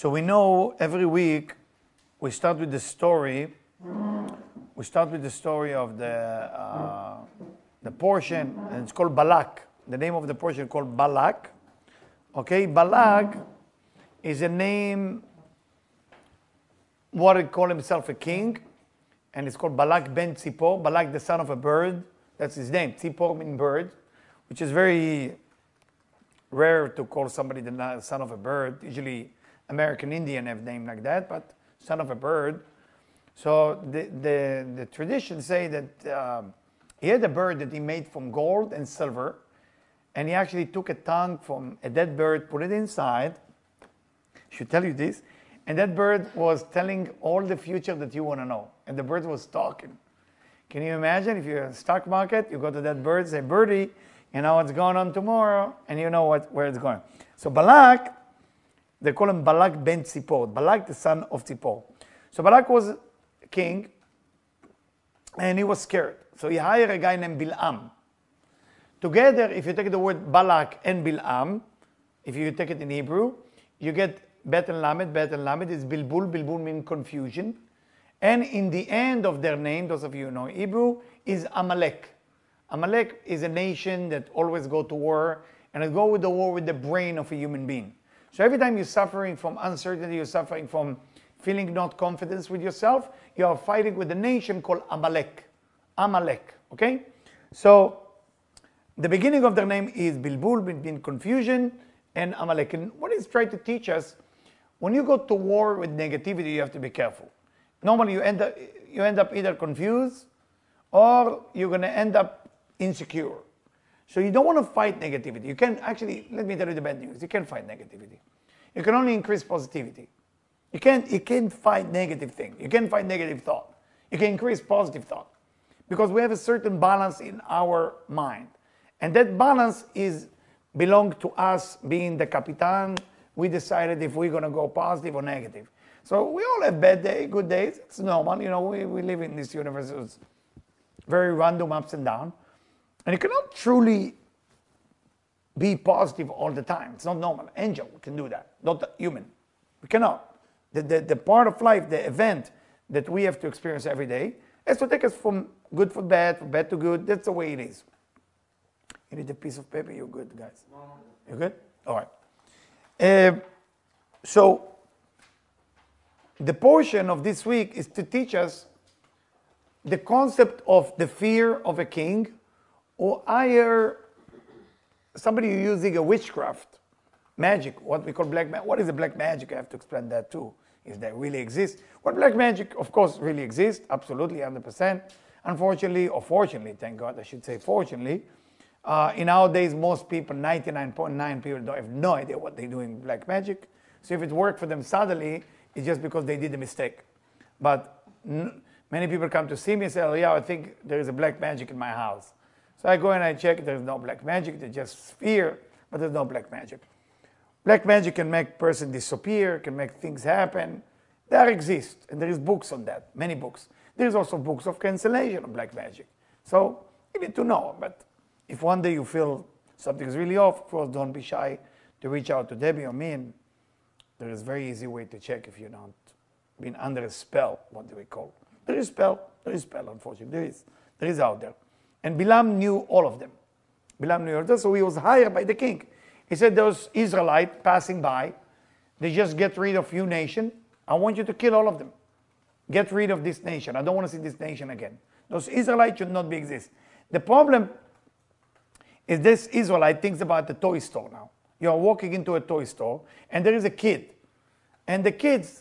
So we know every week we start with the story. We start with the story of the portion, and it's called Balak. The name of the portion is called Balak. Okay, Balak is a name, what he called himself a king, and it's called Balak ben Tzipor, Balak the son of a bird. That's his name. Tzipor means bird, which is very rare to call somebody the son of a bird. Usually American Indian have name like that, but son of a bird. So the traditions say that he had a bird that he made from gold and silver, and he actually took a tongue from a dead bird, put it inside. I should tell you this. And that bird was telling all the future that you want to know. And the bird was talking. Can you imagine if you're in the stock market, you go to that bird, say, birdie, you know what's going on tomorrow, and you know where it's going. So Balak, they call him Balak ben Tzipor, Balak the son of Tzipor. So Balak was king, and he was scared. So he hired a guy named Bilam. Together, if you take the word Balak and Bilam, if you take it in Hebrew, you get Bet and Lamed. Bet and Lamed is Bilbul. Bilbul means confusion. And in the end of their name, those of you who know Hebrew, is Amalek. Amalek is a nation that always go to war, and it go with the war with the brain of a human being. So every time you're suffering from uncertainty, you're suffering from feeling not confidence with yourself, you are fighting with a nation called Amalek. Amalek, okay? So the beginning of their name is Bilbul, between confusion and Amalek. And what it's trying to teach us, when you go to war with negativity, you have to be careful. Normally you end up either confused or you're going to end up insecure. So you don't want to fight negativity. You can actually, let me tell you the bad news, you can't fight negativity. You can only increase positivity. You can't fight negative things. You can't fight negative thought. You can increase positive thought. Because we have a certain balance in our mind. And that balance belongs to us being the Capitan. We decided if we're going to go positive or negative. So we all have bad days, good days. It's normal. You know, we live in this universe. It's very random ups and downs. And you cannot truly be positive all the time. It's not normal. Angel can do that, not human. We cannot. The part of life, the event that we have to experience every day, has to take us from good to bad, from bad to good. That's the way it is. You need a piece of paper? You're good, guys. You good? All right. So the portion of this week is to teach us the concept of the fear of a king, or higher, somebody using a witchcraft, magic, what we call black magic. What is a black magic? I have to explain that too, if that really exists. Well, black magic, of course, really exists, absolutely, 100%. Unfortunately, or fortunately, thank God, I should say fortunately, in nowadays, most people, 99.9 people, don't have no idea what they're doing with black magic. So if it worked for them suddenly, it's just because they did a mistake. But many people come to see me and say, oh yeah, I think there is a black magic in my house. So I go and I check, there's no black magic, there's just fear, but there's no black magic. Black magic can make person disappear, can make things happen. There exists, and there is books on that, many books. There's also books of cancellation of black magic. So you need to know, but if one day you feel something's really off, of course, don't be shy to reach out to Debbie or me, and there is a very easy way to check if you're not being under a spell, what do we call? There is spell, unfortunately, there is out there. And Bilam knew all of them. Bilam knew all of them, so he was hired by the king. He said, those Israelites passing by, they just get rid of you nation. I want you to kill all of them. Get rid of this nation. I don't want to see this nation again. Those Israelites should not exist. The problem is this Israelite thinks about the toy store now. You are walking into a toy store, and there is a kid. And the kids,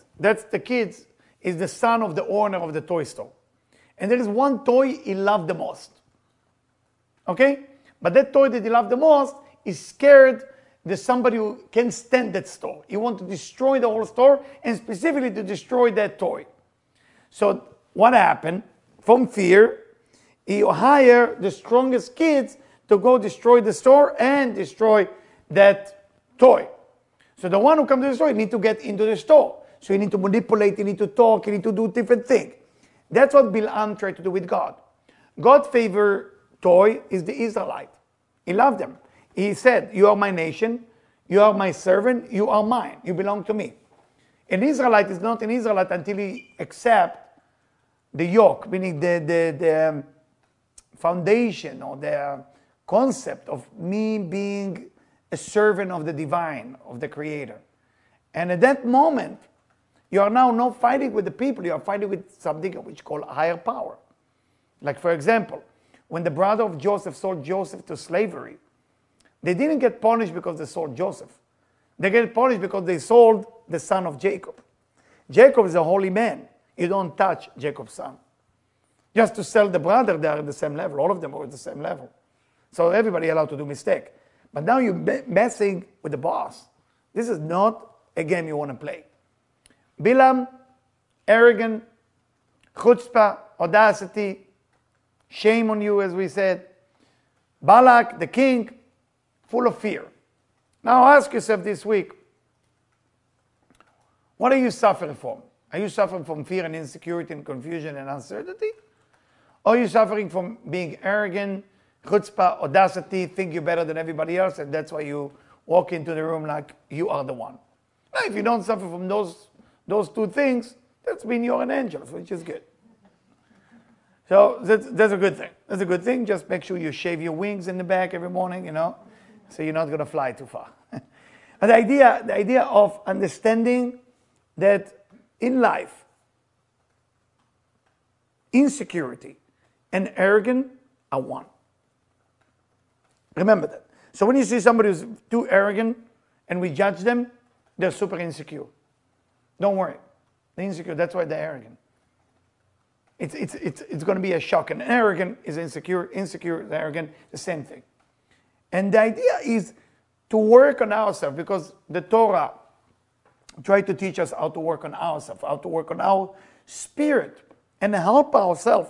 is the son of the owner of the toy store. And there is one toy he loved the most. Okay? But that toy that he loved the most is scared that somebody who can stand that store. He wants to destroy the whole store, and specifically to destroy that toy. So what happened? From fear, he hired the strongest kids to go destroy the store and destroy that toy. So the one who comes to the store, you need to get into the store. So you need to manipulate, you need to talk, you need to do different things. That's what Bilam tried to do with God. God's favorite toy is the Israelite. He loved them. He said, you are my nation, you are my servant, you are mine, you belong to me. An Israelite is not an Israelite until he accepts the yoke, meaning the foundation or the concept of me being a servant of the divine, of the Creator. And at that moment, you are now not fighting with the people, you are fighting with something which is called higher power. Like, for example, when the brother of Joseph sold Joseph to slavery, they didn't get punished because they sold Joseph. They get punished because they sold the son of Jacob. Jacob is a holy man. You don't touch Jacob's son. Just to sell the brother, they are at the same level. All of them are at the same level. So everybody allowed to do mistake. But now you're messing with the boss. This is not a game you want to play. Bilam, arrogant, chutzpah, audacity, shame on you, as we said. Balak, the king, full of fear. Now ask yourself this week, what are you suffering from? Are you suffering from fear and insecurity and confusion and uncertainty? Or are you suffering from being arrogant, chutzpah, audacity, think you're better than everybody else, and that's why you walk into the room like you are the one? Now, if you don't suffer from those two things, that's mean you're an angel, which is good. So that's a good thing. That's a good thing. Just make sure you shave your wings in the back every morning, so you're not going to fly too far. And the idea of understanding that in life, insecurity and arrogance are one. Remember that. So when you see somebody who's too arrogant and we judge them, they're super insecure. Don't worry. They're insecure. That's why they're arrogant. It's going to be a shock. And arrogant is insecure. Insecure is arrogant. The same thing. And the idea is to work on ourselves, because the Torah tried to teach us how to work on ourselves, how to work on our spirit, and help ourselves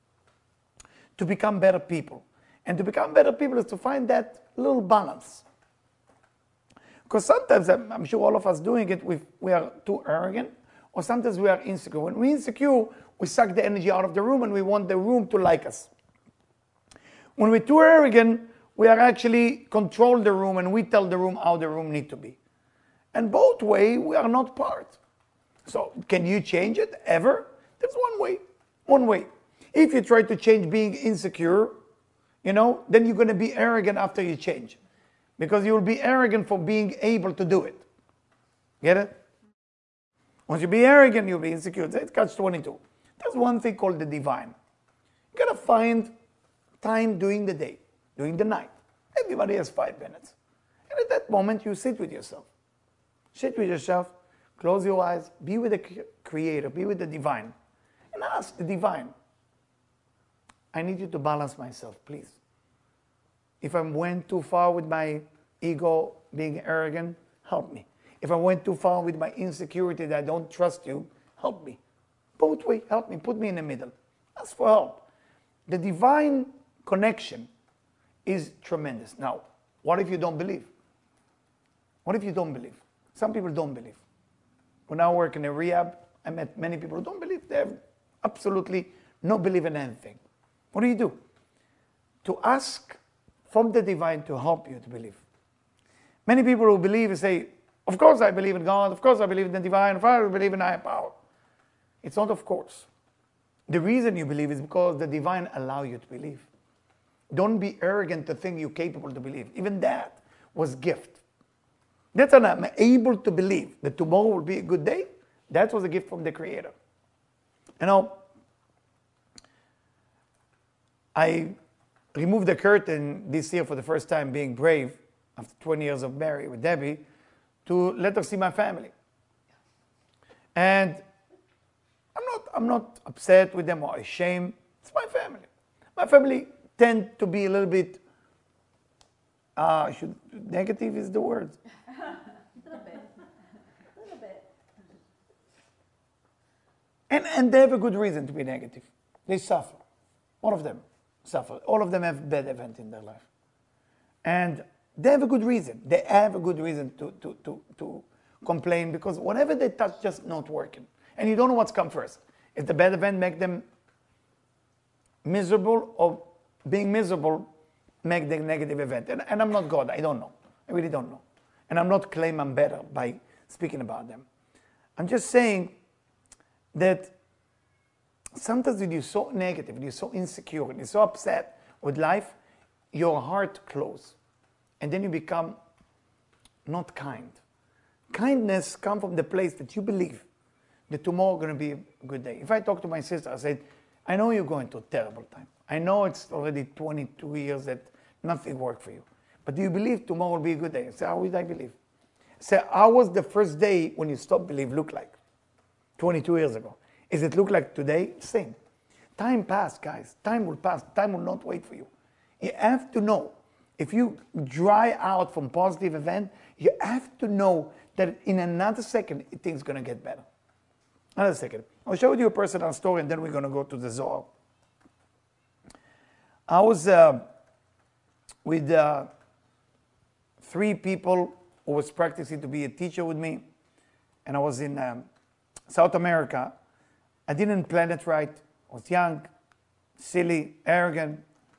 to become better people. And to become better people is to find that little balance. Because sometimes, I'm sure all of us doing it, we are too arrogant, or sometimes we are insecure. When we're insecure, we suck the energy out of the room and we want the room to like us. When we're too arrogant, we are actually control the room and we tell the room how the room need to be. And both ways, we are not part. So can you change it ever? There's one way. One way. If you try to change being insecure, then you're going to be arrogant after you change. Because you will be arrogant for being able to do it. Get it? Once you be arrogant, you'll be insecure. It's catch-22. There's one thing called the divine. You got to find time during the day, during the night. Everybody has 5 minutes. And at that moment, you sit with yourself. Sit with yourself, close your eyes, be with the Creator, be with the divine. And ask the divine, I need you to balance myself, please. If I went too far with my ego being arrogant, help me. If I went too far with my insecurity that I don't trust you, help me. Both ways, help me, put me in the middle. Ask for help. The divine connection is tremendous. Now, what if you don't believe? What if you don't believe? Some people don't believe. When I work in a rehab, I met many people who don't believe. They have absolutely no belief in anything. What do? To ask from the divine to help you to believe. Many people who believe say, of course I believe in God, of course I believe in the divine, of course I believe in higher power. It's not of course. The reason you believe is because the divine allows you to believe. Don't be arrogant to think you're capable to believe. Even that was gift. That's an I'm able to believe that tomorrow will be a good day. That was a gift from the Creator. I removed the curtain this year for the first time, being brave, after 20 years of marriage with Debbie, to let her see my family. And I'm not upset with them or ashamed. It's my family. My family tend to be a little bit, negative is the word. A little bit. And they have a good reason to be negative. They suffer. All of them suffer. All of them have bad events in their life. And they have a good reason. They have a good reason to complain, because whatever they touch just not working. And you don't know what's come first. If the bad event make them miserable, or being miserable make the negative event. And I'm not God. I don't know. I really don't know. And I'm not claiming I'm better by speaking about them. I'm just saying that sometimes when you're so negative, when you're so insecure, and you're so upset with life, your heart closes. And then you become not kind. Kindness comes from the place that you believe that tomorrow is going to be a good day. If I talk to my sister, I said, I know you're going through a terrible time. I know it's already 22 years that nothing worked for you. But do you believe tomorrow will be a good day? I say, how would I believe? I say, how was the first day when you stopped believe look like? 22 years ago. Is it look like today? Same. Time passed, guys. Time will pass. Time will not wait for you. You have to know. If you dry out from positive event, you have to know that in another second, things are going to get better. Another second. I'll show you a personal story, and then we're going to go to the Zohar. I was with 3 people who was practicing to be a teacher with me, and I was in South America. I didn't plan it right. I was young, silly, arrogant,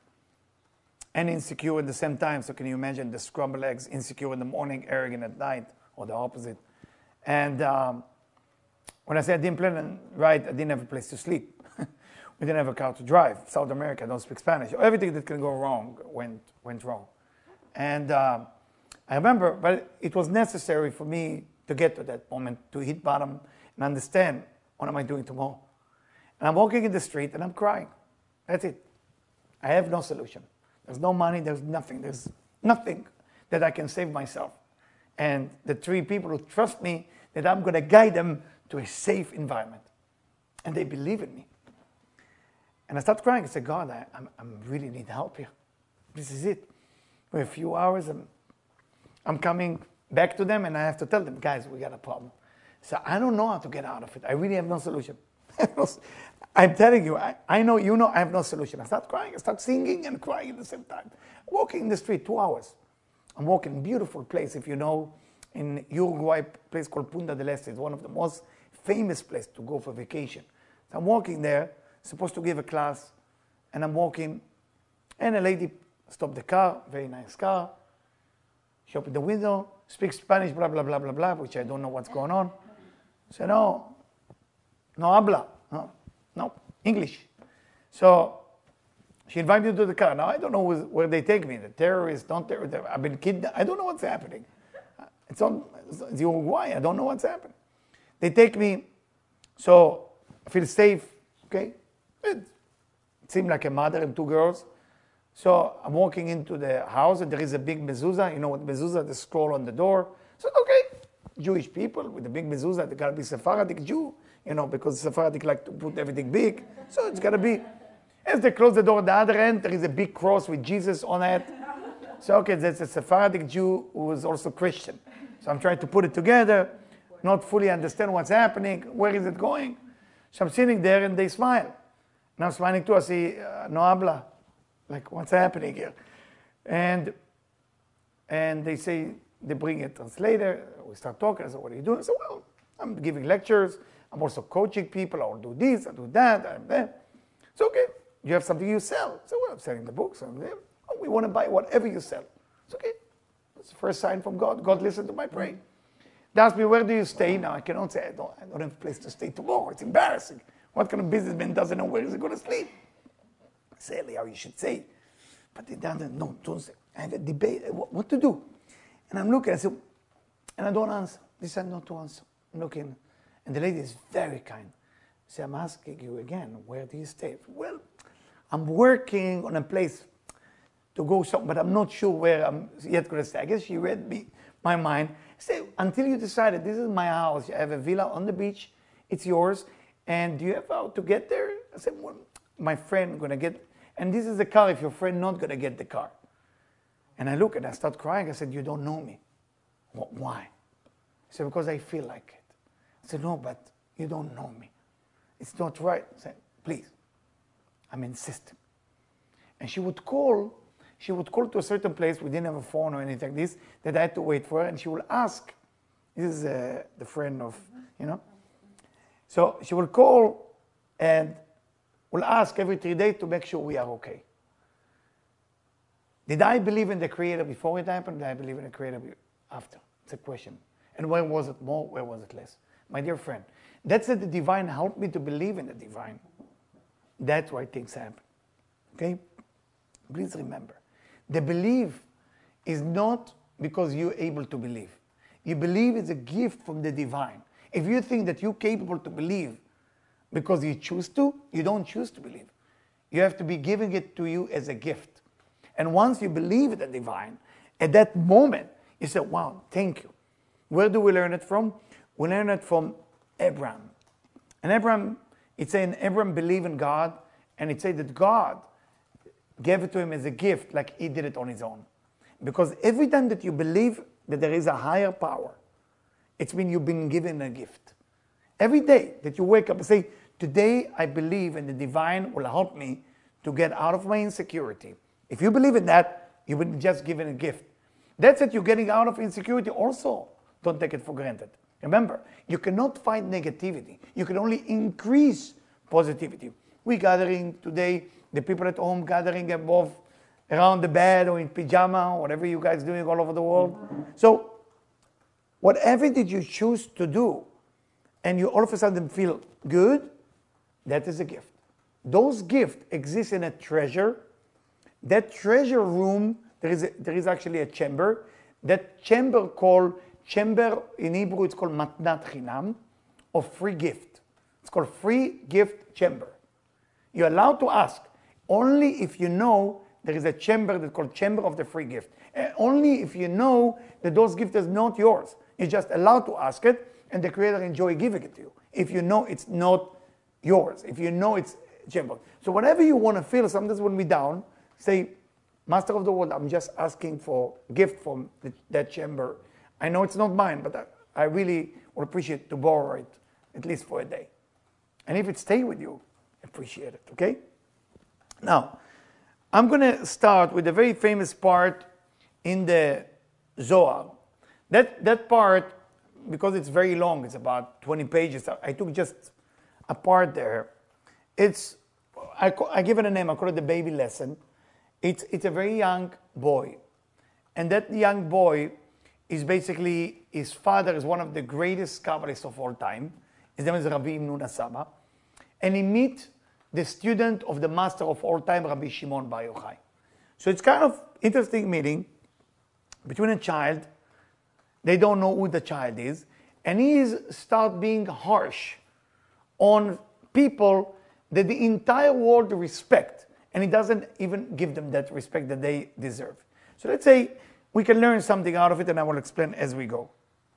and insecure at the same time. So can you imagine the scrambled eggs, insecure in the morning, arrogant at night, or the opposite? And when I say I didn't plan it right, I didn't have a place to sleep. We didn't have a car to drive. South America, I don't speak Spanish. Everything that can go wrong went wrong. And I remember, but it was necessary for me to get to that moment, to hit bottom and understand, what am I doing tomorrow? And I'm walking in the street and I'm crying. That's it. I have no solution. There's no money, there's nothing that I can save myself. And the 3 people who trust me that I'm going to guide them to a safe environment. And they believe in me. And I start crying. I said, God, I really need help here. This is it. For a few hours, I'm coming back to them, and I have to tell them, guys, we got a problem. So I don't know how to get out of it. I really have no solution. I'm telling you, I know, you know, I have no solution. I start crying. I start singing and crying at the same time. Walking in the street 2 hours. I'm walking in a beautiful place, if you know, in Uruguay, a place called Punta del Este. It's one of the most famous places to go for vacation. So I'm walking there, supposed to give a class, and I'm walking, and a lady stopped the car, very nice car. She opened the window, speaks Spanish, blah, blah, blah, blah, blah, which I don't know what's going on. I said, no habla, no, English. So she invited me to the car. Now, I don't know where they take me, the terrorists, don't terrorists, I've been kidnapped, I don't know what's happening. It's Uruguay, I don't know what's happening. They take me, so I feel safe, okay? It seemed like a mother and 2 girls. So I'm walking into the house, and there is a big mezuzah. You know what mezuzah? The scroll on the door. So okay, Jewish people with a big mezuzah. They gotta be Sephardic Jew, you know, because Sephardic like to put everything big. So it's gotta be. As they close the door at the other end, there is a big cross with Jesus on it. So okay, that's a Sephardic Jew who is also Christian. So I'm trying to put it together, not fully understand what's happening. Where is it going? So I'm sitting there, and they smile. And I'm smiling too. I say, no habla. Like, what's happening here? And they say, they bring a translator. We start talking. I said, what are you doing? I said, well, I'm giving lectures. I'm also coaching people. I'll do this, I'll do that, I'm there. So, okay, you have something you sell. So, well, I'm selling the books. I'm there. Oh, we want to buy whatever you sell. It's okay. That's the first sign from God. God listened to my prayer. They asked me, where do you stay? Now, I cannot say, I don't have a place to stay tomorrow. It's embarrassing. What kind of businessman doesn't know where he's going to sleep? Say, Eliyahu, you should say. But they doesn't, no, don't say. I have a debate, what to do? And I'm looking, I said, and I don't answer. They said not to answer. I'm looking, and the lady is very kind. I said, I'm asking you again, where do you stay? Well, I'm working on a place to go somewhere, but I'm not sure where I'm yet going to stay. I guess she read my mind. Say, until you decided, this is my house. I have a villa on the beach. It's yours. And do you have how to get there? I said, well, my friend going to get, and this is the car if your friend not going to get the car. And I look and I start crying. I said, you don't know me. Why? I said, because I feel like it. I said, no, but you don't know me. It's not right. I said, please, I'm insisting. And she would call to a certain place. We didn't have a phone or anything like this, that I had to wait for her. And she will ask, this is the friend of, you know. So she will call and will ask every 3 days to make sure we are okay. Did I believe in the Creator before it happened? Did I believe in the Creator after? It's a question. And where was it more? Where was it less? my dear friend. That's that the divine helped me to believe in the divine. That's why things happen. Okay? Please remember, the belief is not because you're able to believe. You believe is a gift from the divine. If you think that you're capable to believe because you choose to, you don't choose to believe. You have to be giving it to you as a gift. And once you believe in the divine, at that moment, you say, wow, thank you. Where do we learn it from? We learn it from Abraham. And Abraham, it's saying Abraham believed in God, and it said that God gave it to him as a gift, like he did it on his own. Because every time that you believe that there is a higher power, it's means you've been given a gift. Every day that you wake up and say, today I believe in the divine will help me to get out of my insecurity. If you believe in that, you've been just given a gift. That's it, you're getting out of insecurity also. Don't take it for granted. Remember, you cannot fight negativity. You can only increase positivity. We're gathering today, the people at home gathering above, around the bed or in pajama, whatever you guys doing all over the world. So, whatever did you choose to do, and you all of a sudden feel good, that is a gift. Those gifts exist in a treasure. That treasure room, there is actually a chamber. That chamber in Hebrew, it's called matnat chinam, or free gift. It's called free gift chamber. You're allowed to ask, only if you know there is a chamber that's called chamber of the free gift. Only if you know that those gifts are not yours. You're just allowed to ask it, and the Creator enjoy giving it to you. If you know it's not yours, if you know it's chamber. So whatever you want to feel, sometimes when we're down, say, Master of the World, I'm just asking for a gift from that chamber. I know it's not mine, but I really would appreciate to borrow it, at least for a day. And if it stays with you, appreciate it, okay? Now, I'm going to start with a very famous part in the Zohar. That part, because it's very long, it's about 20 pages, I took just a part there. I give it a name, I call it the baby lesson. It's a very young boy. And that young boy is basically, his father is one of the greatest Kabbalists of all time. His name is Rabbi Imnun Asaba. And he meets the student of the master of all time, Rabbi Shimon Bar Yochai. So it's kind of interesting meeting between a child, they don't know who the child is, and he start being harsh on people that the entire world respect, and he doesn't even give them that respect that they deserve. So let's say we can learn something out of it, and I will explain as we go.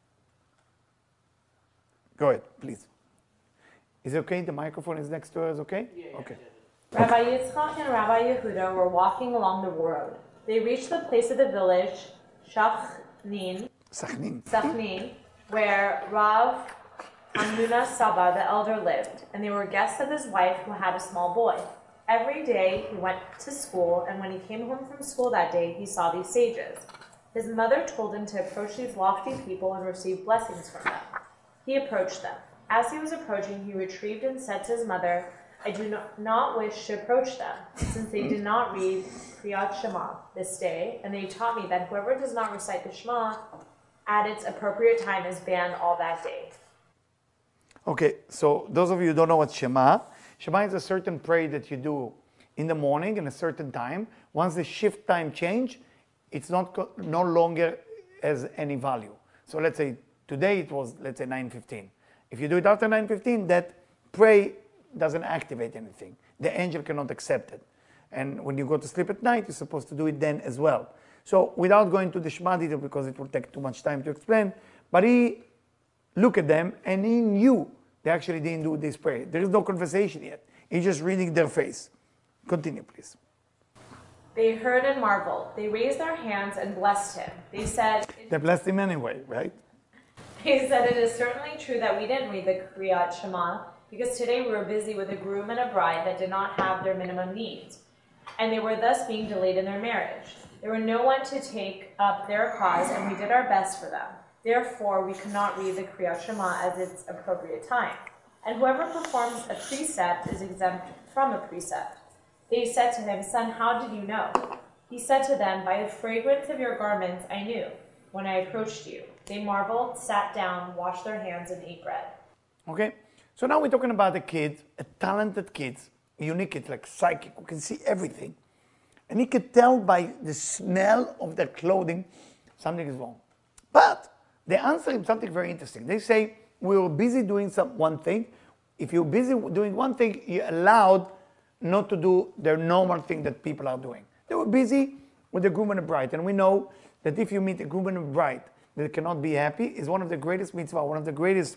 Go ahead, please. Is it okay? The microphone is next to us, okay? Yeah, okay. Rabbi Yitzchak and Rabbi Yehuda were walking along the road. They reached the place of the village, Sachnin, where Rav Hamnuna Saba, the elder, lived, and they were guests of his wife who had a small boy. Every day he went to school, and when he came home from school that day, he saw these sages. His mother told him to approach these lofty people and receive blessings from them. He approached them. As he was approaching, he retrieved and said to his mother, I do not wish to approach them, since they did not read Kriyat Shema this day, and they taught me that whoever does not recite the Shema at its appropriate time is banned all that day. Okay, so those of you who don't know what Shema is a certain prayer that you do in the morning in a certain time. Once the shift time change, it's no longer has any value. So let's say today it was, let's say 9:15. If you do it after 9:15, that prayer doesn't activate anything. The angel cannot accept it. And when you go to sleep at night, you're supposed to do it then as well. So without going to the Shema detail, because it will take too much time to explain, but he looked at them and he knew they actually didn't do this prayer. There is no conversation yet. He's just reading their face. Continue, please. They heard and marveled. They raised their hands and blessed him. They said... They blessed him anyway, right? They said, it is certainly true that we didn't read the Kriyat Shema, because today we were busy with a groom and a bride that did not have their minimum needs, and they were thus being delayed in their marriage. There were no one to take up their cause, and we did our best for them. Therefore, we could not read the Kriyat Shema at its appropriate time. And whoever performs a precept is exempt from a precept. They said to him, Son, how did you know? He said to them, By the fragrance of your garments I knew when I approached you. They marveled, sat down, washed their hands, and ate bread. Okay? So now we're talking about a kid, a talented kid, a unique kid, like psychic, who can see everything. And he could tell by the smell of their clothing something is wrong. But they answer him something very interesting. They say, we were busy doing one thing. If you're busy doing one thing, you're allowed not to do their normal thing that people are doing. They were busy with the groom and the bride. And we know that if you meet a groom and a bride that cannot be happy, is one of the greatest mitzvah, one of the greatest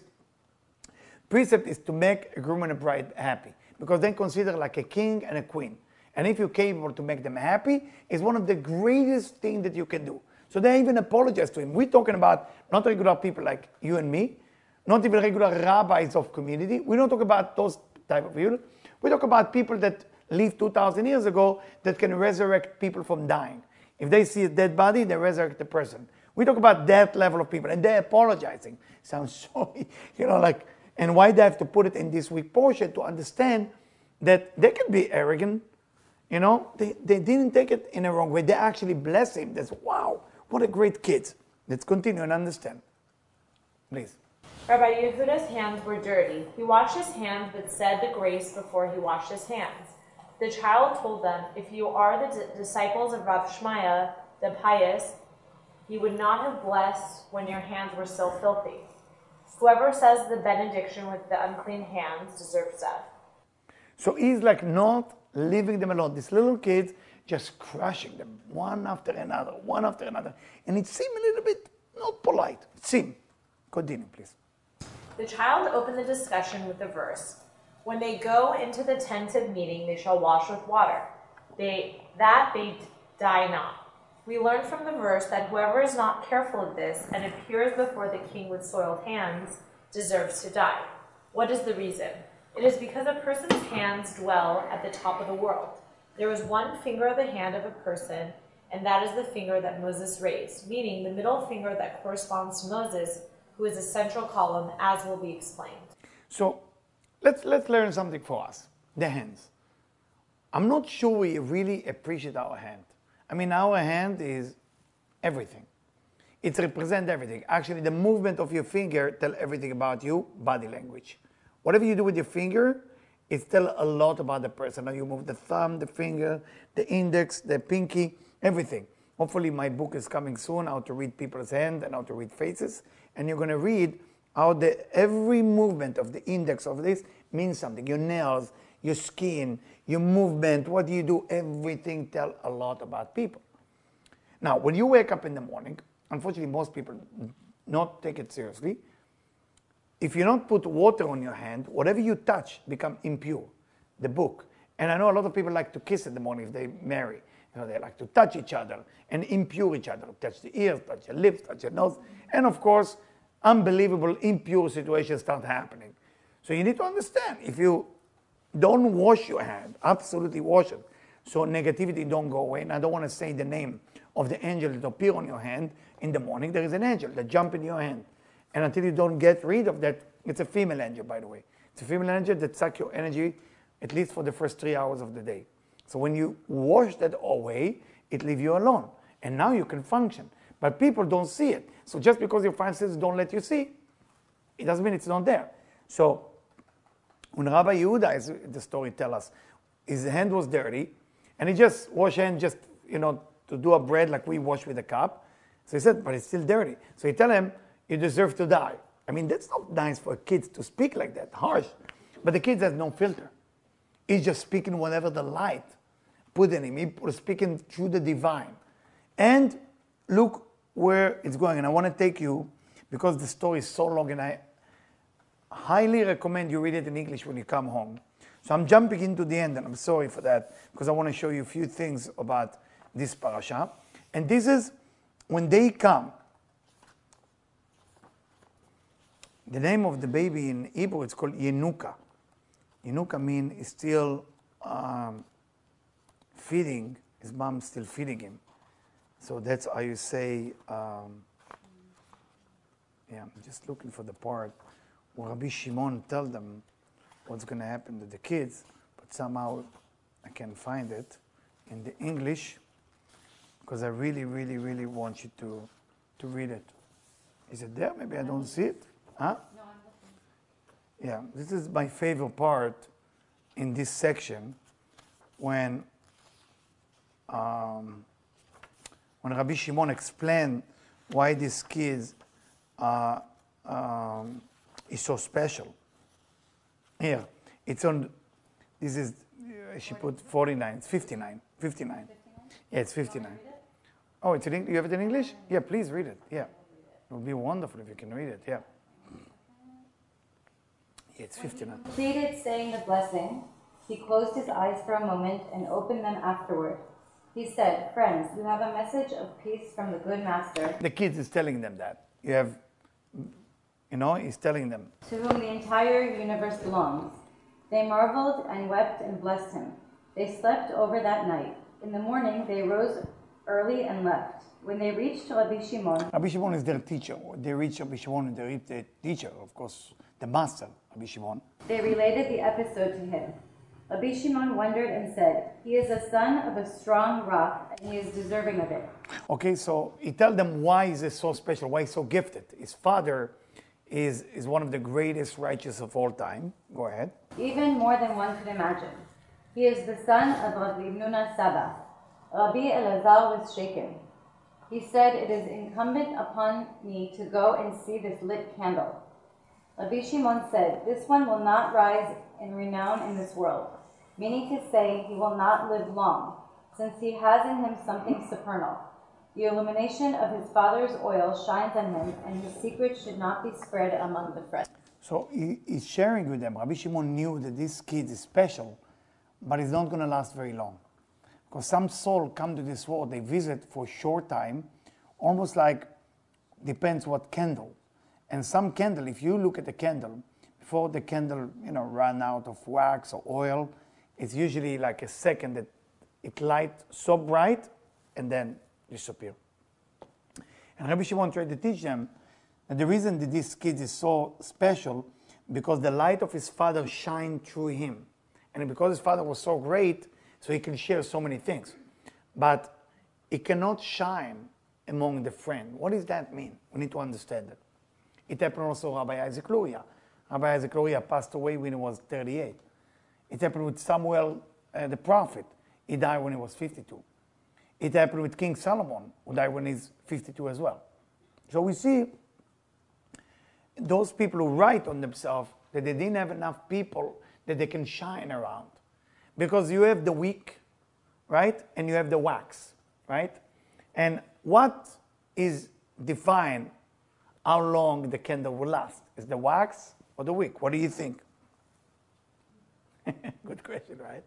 precept is to make a groom and a bride happy. Because they consider like a king and a queen. And if you're capable to make them happy, it's one of the greatest things that you can do. So they even apologize to him. We're talking about not regular people like you and me, not even regular rabbis of community. We don't talk about those type of people. We talk about people that lived 2,000 years ago that can resurrect people from dying. If they see a dead body, they resurrect the person. We talk about that level of people, and they're apologizing. Sounds so, like, and why they have to put it in this weak portion to understand that they can be arrogant. They didn't take it in a wrong way. They actually bless him. That's, wow, what a great kid. Let's continue and understand. Please. Rabbi Yehuda's hands were dirty. He washed his hands but said the grace before he washed his hands. The child told them, if you are the disciples of Rav Shmaya, the pious, you would not have blessed when your hands were still filthy. Whoever says the benediction with the unclean hands deserves death. So he's like not leaving them alone. These little kids just crushing them one after another. And it seemed a little bit not polite. It seemed. Continue, please. The child opened the discussion with the verse, when they go into the tent of meeting, they shall wash with water, they die not. We learn from the verse that whoever is not careful of this and appears before the king with soiled hands deserves to die. What is the reason? It is because a person's hands dwell at the top of the world. There is one finger of the hand of a person, and that is the finger that Moses raised, meaning the middle finger that corresponds to Moses, who is a central column, as will be explained. So let's learn something for us, the hands. I'm not sure we really appreciate our hand. I mean, our hand is everything. It represents everything. Actually, the movement of your finger tells everything about you, body language. Whatever you do with your finger, it tells a lot about the person. How you move the thumb, the finger, the index, the pinky, everything. Hopefully my book is coming soon, how to read people's hands and how to read faces. And you're going to read how every movement of the index of this means something. Your nails, your skin, your movement, what do you do, everything tells a lot about people. Now, when you wake up in the morning, unfortunately most people not take it seriously. If you don't put water on your hand, whatever you touch becomes impure, the book. And I know a lot of people like to kiss in the morning if they marry. They like to touch each other and impure each other. Touch the ears, touch your lips, touch your nose. And of course, unbelievable impure situations start happening. So you need to understand, if you don't wash your hand, absolutely wash it, so negativity don't go away. And I don't want to say the name of the angel that appear on your hand in the morning. There is an angel that jump in your hand. And until you don't get rid of that, it's a female angel, by the way. It's a female angel that sucks your energy at least for the first 3 hours of the day. So when you wash that away, it leaves you alone. And now you can function. But people don't see it. So just because your five senses don't let you see, it doesn't mean it's not there. So when Rabbi Yehuda, as the story tells us, his hand was dirty, and he just washed hand just, to do a bread like we wash with a cup. So he said, but it's still dirty. So he tell him, you deserve to die. I mean, that's not nice for kids to speak like that, harsh. But the kid has no filter. He's just speaking whatever the light put in him. He's speaking through the divine. And look where it's going. And I want to take you, because the story is so long, and I highly recommend you read it in English when you come home. So I'm jumping into the end, and I'm sorry for that, because I want to show you a few things about this parasha. And this is when they come. The name of the baby in Hebrew, it's called Yenuka. Yenuka means he's still feeding, his mom's still feeding him. So that's how you say, I'm just looking for the part where Rabbi Shimon tells them what's going to happen to the kids, but somehow I can't find it in the English, because I really, really, really want you to read it. Is it there? Maybe I don't see it. Huh? No, I'm Yeah, this is my favorite part in this section when Rabbi Shimon explained why this kid is so special. Here, it's on, this is, she put 49, it's 59, 59. Yeah, it's 59. Oh, it's in English? You have it in English? Yeah, please read it, yeah. It would be wonderful if you can read it, yeah. Yeah, it's 59. Completed saying the blessing, he closed his eyes for a moment and opened them afterward. He said, "Friends, you have a message of peace from the good master." The kids is telling them that. You have, he's telling them. To whom the entire universe belongs. They marveled and wept and blessed him. They slept over that night. In the morning they rose early and left. When they reached Rabbi Shimon is their teacher. They reach Rabbi Shimon and they reach the teacher, of course, the master, Rabbi Shimon. They related the episode to him. Rabbi Shimon wondered and said, "He is a son of a strong rock, and he is deserving of it." Okay, so he tells them why is he so special, why he's so gifted. His father is one of the greatest righteous of all time. Go ahead. Even more than one could imagine. He is the son of Rabbi Nuna Saba. Rabbi Elazar was shaken. He said, "It is incumbent upon me to go and see this lit candle." Rabbi Shimon said, "This one will not rise in renown in this world," meaning to say he will not live long, since he has in him something supernal. The illumination of his father's oil shines on him, and his secret should not be spread among the friends. So he's sharing with them. Rabbi Shimon knew that this kid is special, but it's not going to last very long. Because some soul come to this world, they visit for a short time, almost like, depends what candle. And some candle, if you look at the candle, before the candle, run out of wax or oil, it's usually like a second that it lights so bright and then disappear. And Rabbi Shimon tried to teach them that the reason that this kid is so special, because the light of his father shined through him. And because his father was so great, so he can share so many things. But it cannot shine among the friends. What does that mean? We need to understand that. It happened also with Rabbi Isaac Luria. Rabbi Isaac Luria passed away when he was 38. It happened with Samuel the prophet. He died when he was 52. It happened with King Solomon, who died when he's 52 as well. So we see those people who write on themselves that they didn't have enough people that they can shine around. Because you have the wick, right? And you have the wax, right? And what is defined how long the candle will last? Is the wax or the wick? What do you think? Good question, right?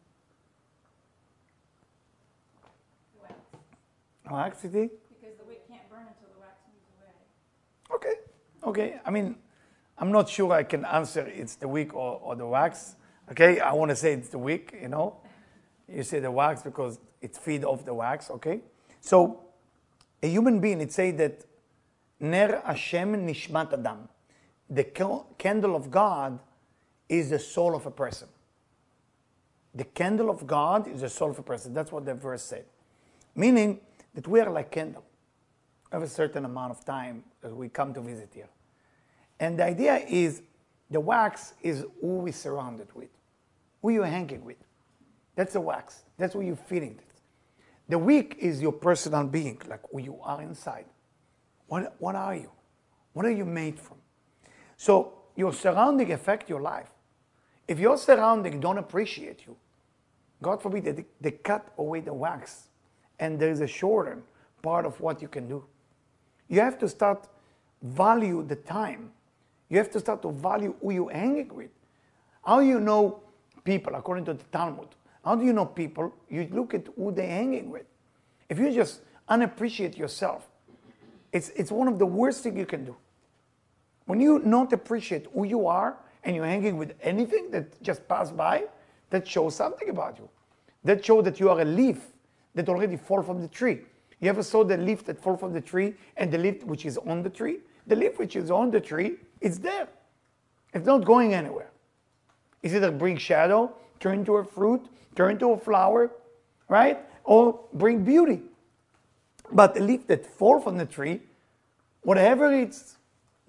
The wax. Wax, you think? Because the wick can't burn until the wax moves away. Okay. I mean, I'm not sure I can answer it's the wick or the wax. Okay, I want to say it's the wick, You say the wax because it feeds off the wax, okay? So, a human being, it says that Ner Hashem Nishmat Adam. The candle of God is the soul of a person. The candle of God is the soul of a person. That's what the verse said. Meaning that we are like candle. We have a certain amount of time that we come to visit here. And the idea is the wax is who we surrounded with, who you're hanging with. That's the wax. That's who you're feeling it. The wick is your personal being, like who you are inside. What are you? What are you made from? So your surrounding affect your life. If your surrounding don't appreciate you, God forbid that they cut away the wax and there is a shortened part of what you can do. You have to start value the time. You have to start to value who you're hanging with. How you know people, according to the Talmud? How do you know people? You look at who they're hanging with. If you just unappreciate yourself, it's one of the worst things you can do. When you not appreciate who you are and you're hanging with anything that just passed by, that shows something about you. That shows that you are a leaf that already fall from the tree. You ever saw the leaf that fall from the tree and the leaf which is on the tree? The leaf which is on the tree, it's there. It's not going anywhere. It's either bring shadow, turn into a fruit, turn into a flower, right? Or bring beauty. But the leaf that fall from the tree, whatever it's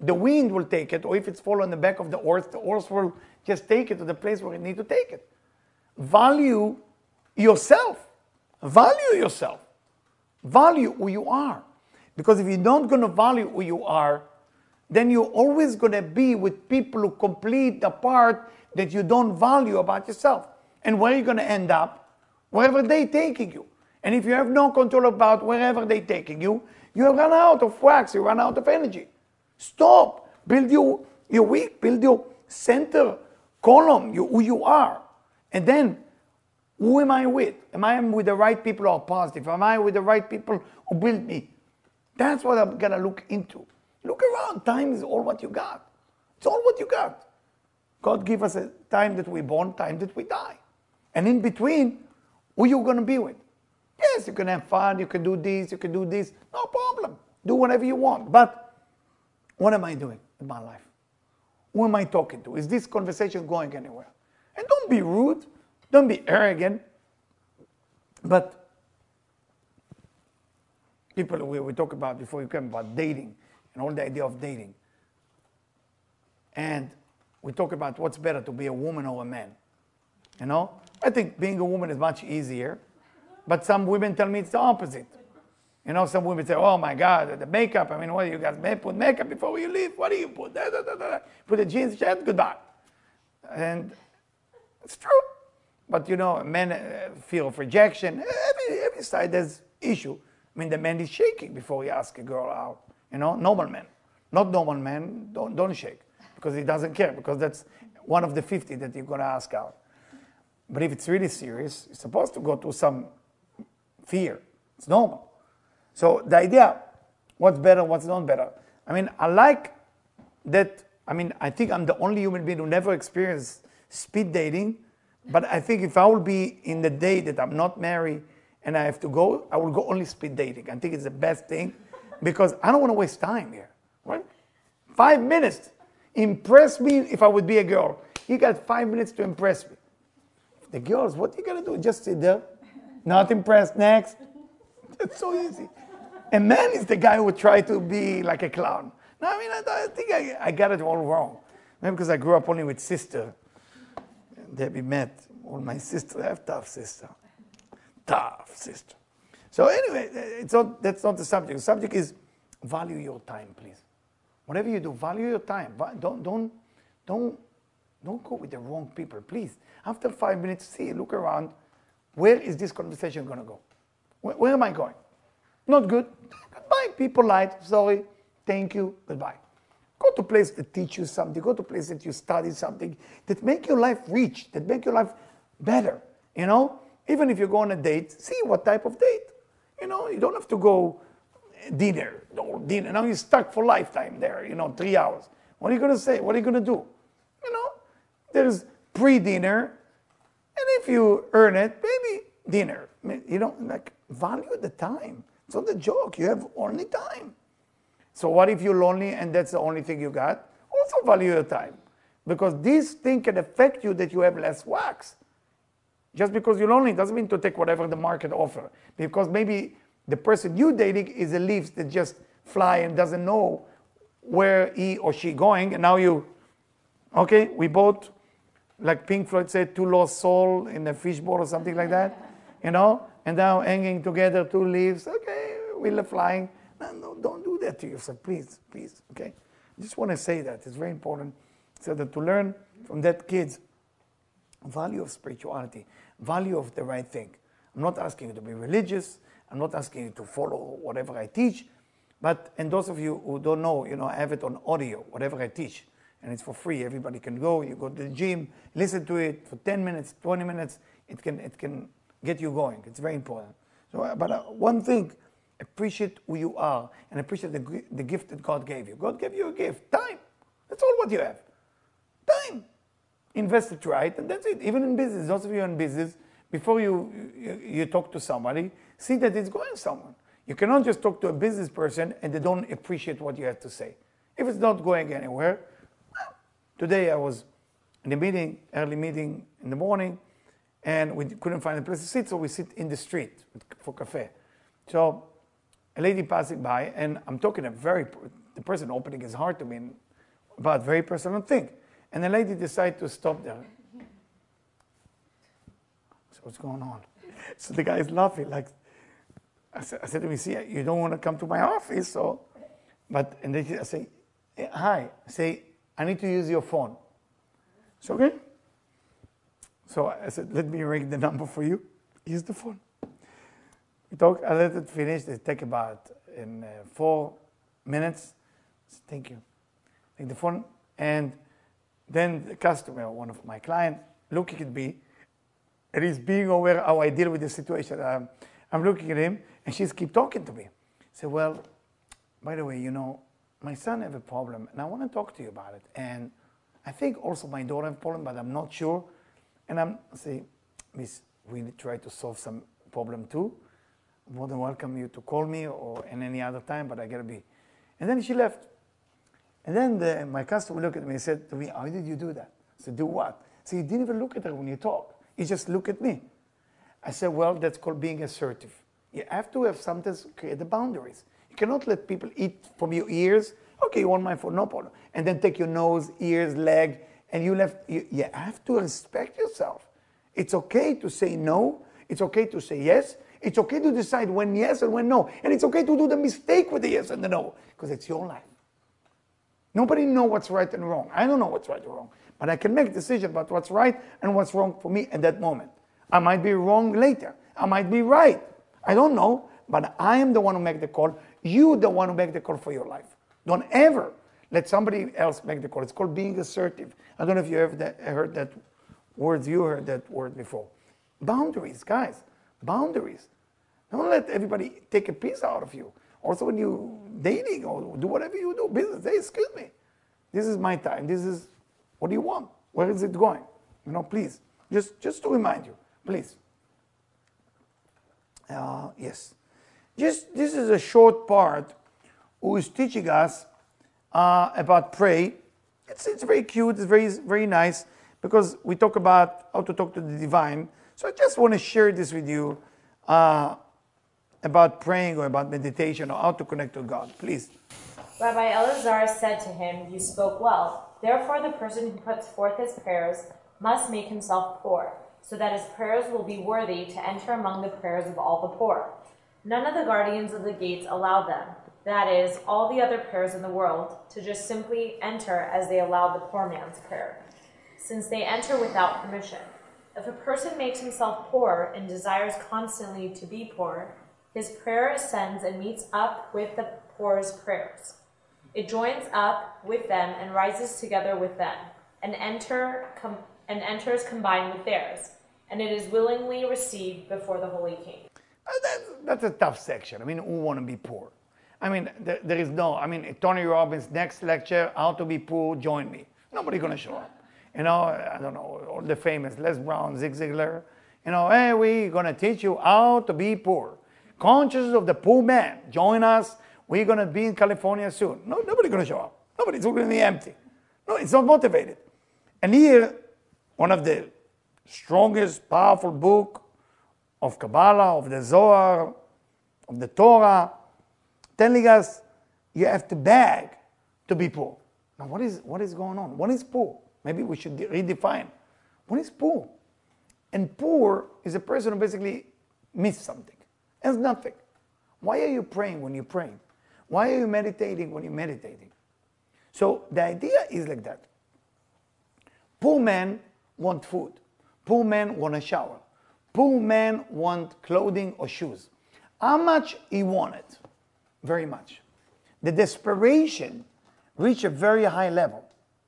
the wind will take it, or if it's fall on the back of the horse will just take it to the place where it needs to take it. Value yourself. Value yourself. Value who you are. Because if you're not going to value who you are, then you're always going to be with people who complete the part that you don't value about yourself. And where are you going to end up? Wherever they're taking you. And if you have no control about wherever they're taking you, you run out of wax, you run out of energy. Stop. Build your weak, build your center column, who you are. And then, who am I with? Am I with the right people who are positive? Am I with the right people who build me? That's what I'm going to look into. Look around. Time is all what you got. It's all what you got. God give us a time that we're born, time that we die. And in between, who you going to be with? Yes, you can have fun, you can do this, you can do this. No problem. Do whatever you want. But what am I doing in my life? Who am I talking to? Is this conversation going anywhere? And don't be rude. Don't be arrogant. But people, we talk about before you come about dating and all the idea of dating. And we talk about what's better, to be a woman or a man. You know? I think being a woman is much easier. But some women tell me it's the opposite. You know, some women say, oh my God, the makeup. I mean, what do you guys put makeup before you leave? What do you put? Da, da, da, da. Put a jeans shirt, goodbye. And it's true. But you know, men fear of rejection. Every side has issue. I mean, the man is shaking before he asks a girl out. You know, normal men. Not normal men, don't shake. Because he doesn't care. Because that's one of the 50 that you're going to ask out. But if it's really serious, you're supposed to go through some fear. It's normal. So the idea, what's better, what's not better. I mean, I like that. I mean, I think I'm the only human being who never experienced speed dating. But I think if I will be in the day that I'm not married and I have to go, I will go only speed dating. I think it's the best thing because I don't want to waste time here. Right? 5 minutes. Impress me if I would be a girl. You got 5 minutes to impress me. The girls, what are you going to do? Just sit there. Not impressed. Next. It's so easy. A man is the guy who would try to be like a clown. No, I mean, I think I got it all wrong. Maybe because I grew up only with sister. Debbie met all my sisters. I have tough sister. Tough sister. So anyway, that's not the subject. The subject is value your time, please. Whatever you do, value your time. Don't go with the wrong people, please. After 5 minutes, look around. Where is this conversation going to go? Where am I going? Not good. Goodbye. Be polite. Sorry. Thank you. Goodbye. Go to a place that teach you something. Go to a place that you study something that make your life rich, that make your life better. You know, even if you go on a date, see what type of date. You know, you don't have to go dinner. Now you're stuck for lifetime there. 3 hours. What are you going to say? What are you going to do? There's pre-dinner, and if you earn it, maybe dinner. Value the time. It's not a joke. You have only time. So what if you're lonely and that's the only thing you got? Also value your time. Because this thing can affect you that you have less wax. Just because you're lonely doesn't mean to take whatever the market offers. Because maybe the person you're dating is a leaf that just fly and doesn't know where he or she going. And now okay, we both, like Pink Floyd said, two lost souls in a fishbowl or something like that. And now hanging together, two leaves. Okay, we're flying. No, don't do that to yourself, please, okay? I just want to say that. It's very important. So that to learn from that kids, value of spirituality, value of the right thing. I'm not asking you to be religious. I'm not asking you to follow whatever I teach. And those of you who don't know, I have it on audio, whatever I teach. And it's for free. Everybody can go. You go to the gym, listen to it for 10 minutes, 20 minutes. It can get you going. It's very important. So, but one thing, appreciate who you are and appreciate the gift that God gave you. God gave you a gift, time. That's all what you have. Time. Invest it right, and that's it. Even in business, those of you in business, before you talk to somebody, see that it's going somewhere. You cannot just talk to a business person and they don't appreciate what you have to say. If it's not going anywhere, well, today I was in a meeting, early meeting in the morning, and we couldn't find a place to sit, so we sit in the street for cafe. So a lady passing by, and I'm talking a very the person opening his heart to me about very personal thing. And the lady decided to stop there. So what's going on? So the guy is laughing. Like, I said to him, see, you don't want to come to my office, so. And then I say, hi. I say, I need to use your phone. So, okay. So I said, let me ring the number for you. Use the phone. We talk, I let it finish. It take about 4 minutes. I said, thank you. Take the phone. And then the customer, one of my clients, looking at me, and he's being aware how I deal with the situation. I'm looking at him, and she's keep talking to me. I said, well, by the way, you know, my son have a problem, and I want to talk to you about it. And I think also my daughter have a problem, but I'm not sure. And I say, Miss, we try to solve some problem too. I'm more than welcome you to call me or in any other time, but I gotta be. And then she left. And then my customer looked at me and said to me, how did you do that? I said, do what? So you didn't even look at her when you talk. You just look at me. I said, well, that's called being assertive. You have to have something to create the boundaries. You cannot let people eat from your ears. Okay, you want my phone, no problem. And then take your nose, ears, leg, and you have to respect yourself. It's okay to say no. It's okay to say yes. It's okay to decide when yes and when no. And it's okay to do the mistake with the yes and the no, because it's your life. Nobody knows what's right and wrong. I don't know what's right or wrong, but I can make a decision about what's right and what's wrong for me at that moment. I might be wrong later. I might be right. I don't know, but I am the one who makes the call. You the one who makes the call for your life. Don't ever let somebody else make the call. It's called being assertive. I don't know if you ever heard that word. You heard that word before. Boundaries, guys. Boundaries. Don't let everybody take a piece out of you. Also when you're dating or do whatever you do, business, hey, excuse me. This is my time. This is, what do you want? Where is it going? You know, please. Just to remind you, please. Yes. This is a short part who is teaching us about pray. It's very cute, it's very nice, because we talk about how to talk to the divine. So I just want to share this with you about praying or about meditation or how to connect to God. Please. Rabbi Elazar said to him, you spoke well. Therefore the person who puts forth his prayers must make himself poor, so that his prayers will be worthy to enter among the prayers of all the poor. None of the guardians of the gates allow them, that is, all the other prayers in the world, to just simply enter as they allow the poor man's prayer, since they enter without permission. If a person makes himself poor and desires constantly to be poor, his prayer ascends and meets up with the poor's prayers. It joins up with them and rises together with them, and enters combined with theirs, and it is willingly received before the Holy King. That's a tough section. I mean, who want to be poor? I mean, there is no, I mean, Tony Robbins' next lecture, How to Be Poor, join me. Nobody's going to show up. You know, I don't know, all the famous, Les Brown, Zig Ziglar, you know, hey, we're going to teach you how to be poor. Conscious of the poor man, join us. We're going to be in California soon. No, nobody's going to show up. Nobody's going to be empty. No, it's not motivated. And here, one of the strongest, powerful book of Kabbalah, of the Zohar, of the Torah, telling us you have to beg to be poor. Now, what is going on? What is poor? Maybe we should redefine. What is poor? And poor is a person who basically missed something, has nothing. Why are you praying when you're praying? Why are you meditating when you're meditating? So the idea is like that. Poor men want food. Poor men want a shower. Poor men want clothing or shoes. How much he wanted? Very much. The desperation reached a very high level.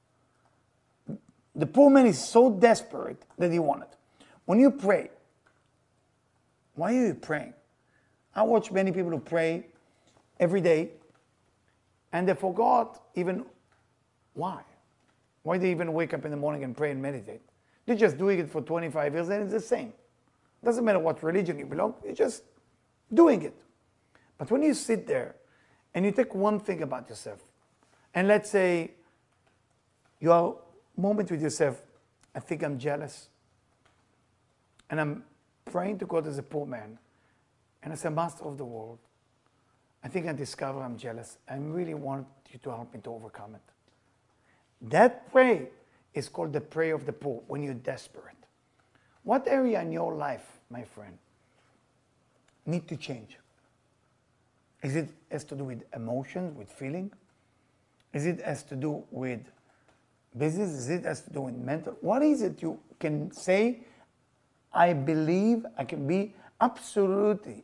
The poor man is so desperate that he wanted. When you pray, why are you praying? I watch many people who pray every day and they forgot even why. Why they even wake up in the morning and pray and meditate. They're just doing it for 25 years and it's the same. Doesn't matter what religion you belong, you're just doing it. But when you sit there and you take one thing about yourself, and let's say you are a moment with yourself, I think I'm jealous, and I'm praying to God as a poor man, and as a master of the world, I think I discovered I'm jealous. I really want you to help me to overcome it. That prayer is called the prayer of the poor, when you're desperate. What area in your life, my friend, need to change? Is it has to do with emotions, with feeling? Is it has to do with business? Is it has to do with mental? What is it you can say, I believe I can be absolutely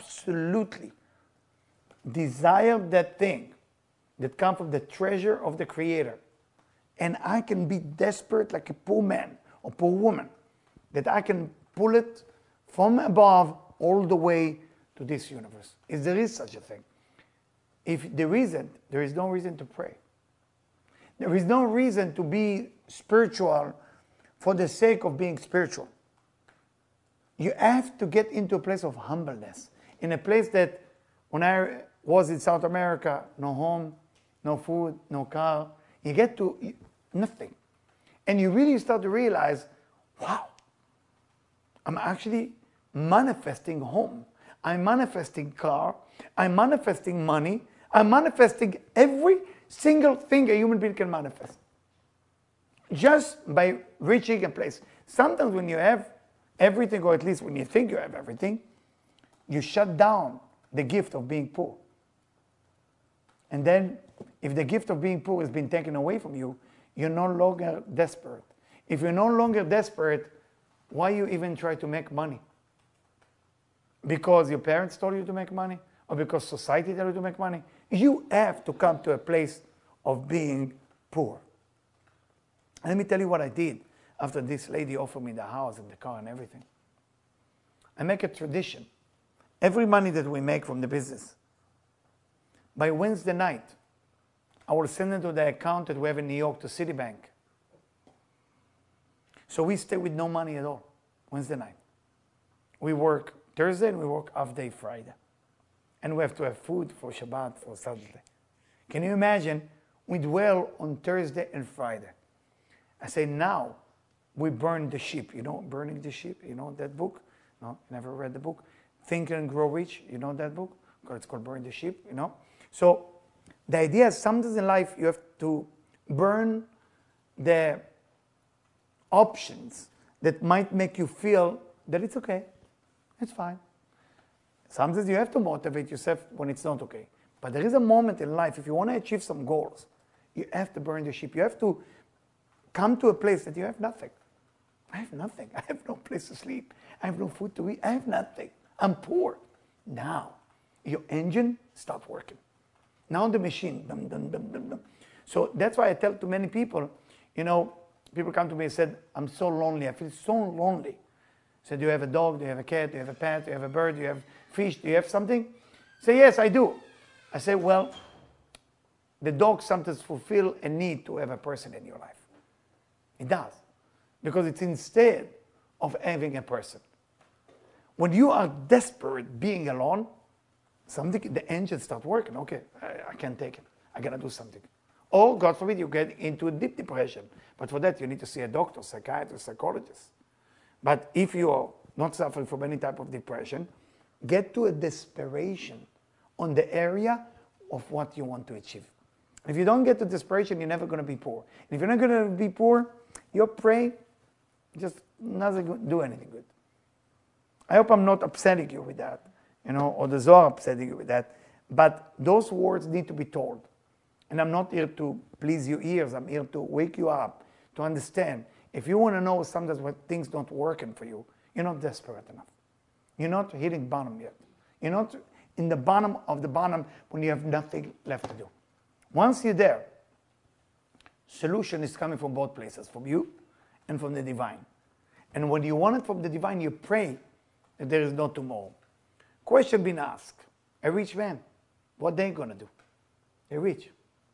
desire that thing that comes from the treasure of the Creator. And I can be desperate like a poor man or poor woman, that I can pull it from above all the way to this universe. If there is such a thing. If there isn't, there is no reason to pray. There is no reason to be spiritual for the sake of being spiritual. You have to get into a place of humbleness. In a place that, when I was in South America, no home, no food, no car, you get to nothing. And you really start to realize, wow, I'm actually manifesting home. I'm manifesting car. I'm manifesting money. I'm manifesting every single thing a human being can manifest. Just by reaching a place. Sometimes when you have everything, or at least when you think you have everything, you shut down the gift of being poor. And then, if the gift of being poor has been taken away from you, you're no longer desperate. If you're no longer desperate, why you even try to make money? Because your parents told you to make money? Or because society told you to make money? You have to come to a place of being poor. And let me tell you what I did after this lady offered me the house and the car and everything. I make a tradition. Every money that we make from the business, by Wednesday night, I will send it to the account that we have in New York to Citibank. So we stay with no money at all, Wednesday night. We work Thursday and we work half day Friday. And we have to have food for Shabbat, for Saturday. Can you imagine? We dwell on Thursday and Friday. I say now, we burn the sheep. You know, Burning the Sheep, you know that book? No, never read the book. Think and Grow Rich, you know that book? It's called Burn the Sheep, you know? So the idea is sometimes in life you have to burn the options that might make you feel that it's okay, it's fine. Sometimes you have to motivate yourself when it's not okay. But there is a moment in life, if you want to achieve some goals, you have to burn the sheep. You have to come to a place that you have nothing. I have nothing. I have no place to sleep. I have no food to eat. I have nothing. I'm poor. Now, your engine stopped working. Now the machine, dum, dum, dum, dum, dum. So that's why I tell to many people, you know, people come to me and said, I'm so lonely. I feel so lonely. I said, do you have a dog? Do you have a cat? Do you have a pet? Do you have a bird? Do you have fish? Do you have something? I say, yes, I do. I say, well, the dog sometimes fulfill a need to have a person in your life. It does. Because it's instead of having a person. When you are desperate being alone, the engine starts working. Okay, I can't take it. I gotta do something. Or, God forbid, you get into a deep depression. But for that, you need to see a doctor, psychiatrist, psychologist. But if you are not suffering from any type of depression, get to a desperation on the area of what you want to achieve. If you don't get to desperation, you're never going to be poor. And if you're not going to be poor, your prayer just doesn't do anything good. I hope I'm not upsetting you with that, you know, or the Zohar upsetting you with that. But those words need to be told. And I'm not here to please your ears. I'm here to wake you up, to understand. If you want to know sometimes when things don't working for you, you're not desperate enough. You're not hitting bottom yet. You're not in the bottom of the bottom when you have nothing left to do. Once you're there, solution is coming from both places, from you and from the divine. And when you want it from the divine, you pray that there is no tomorrow. Question being asked, a rich man, what they going to do? They're rich.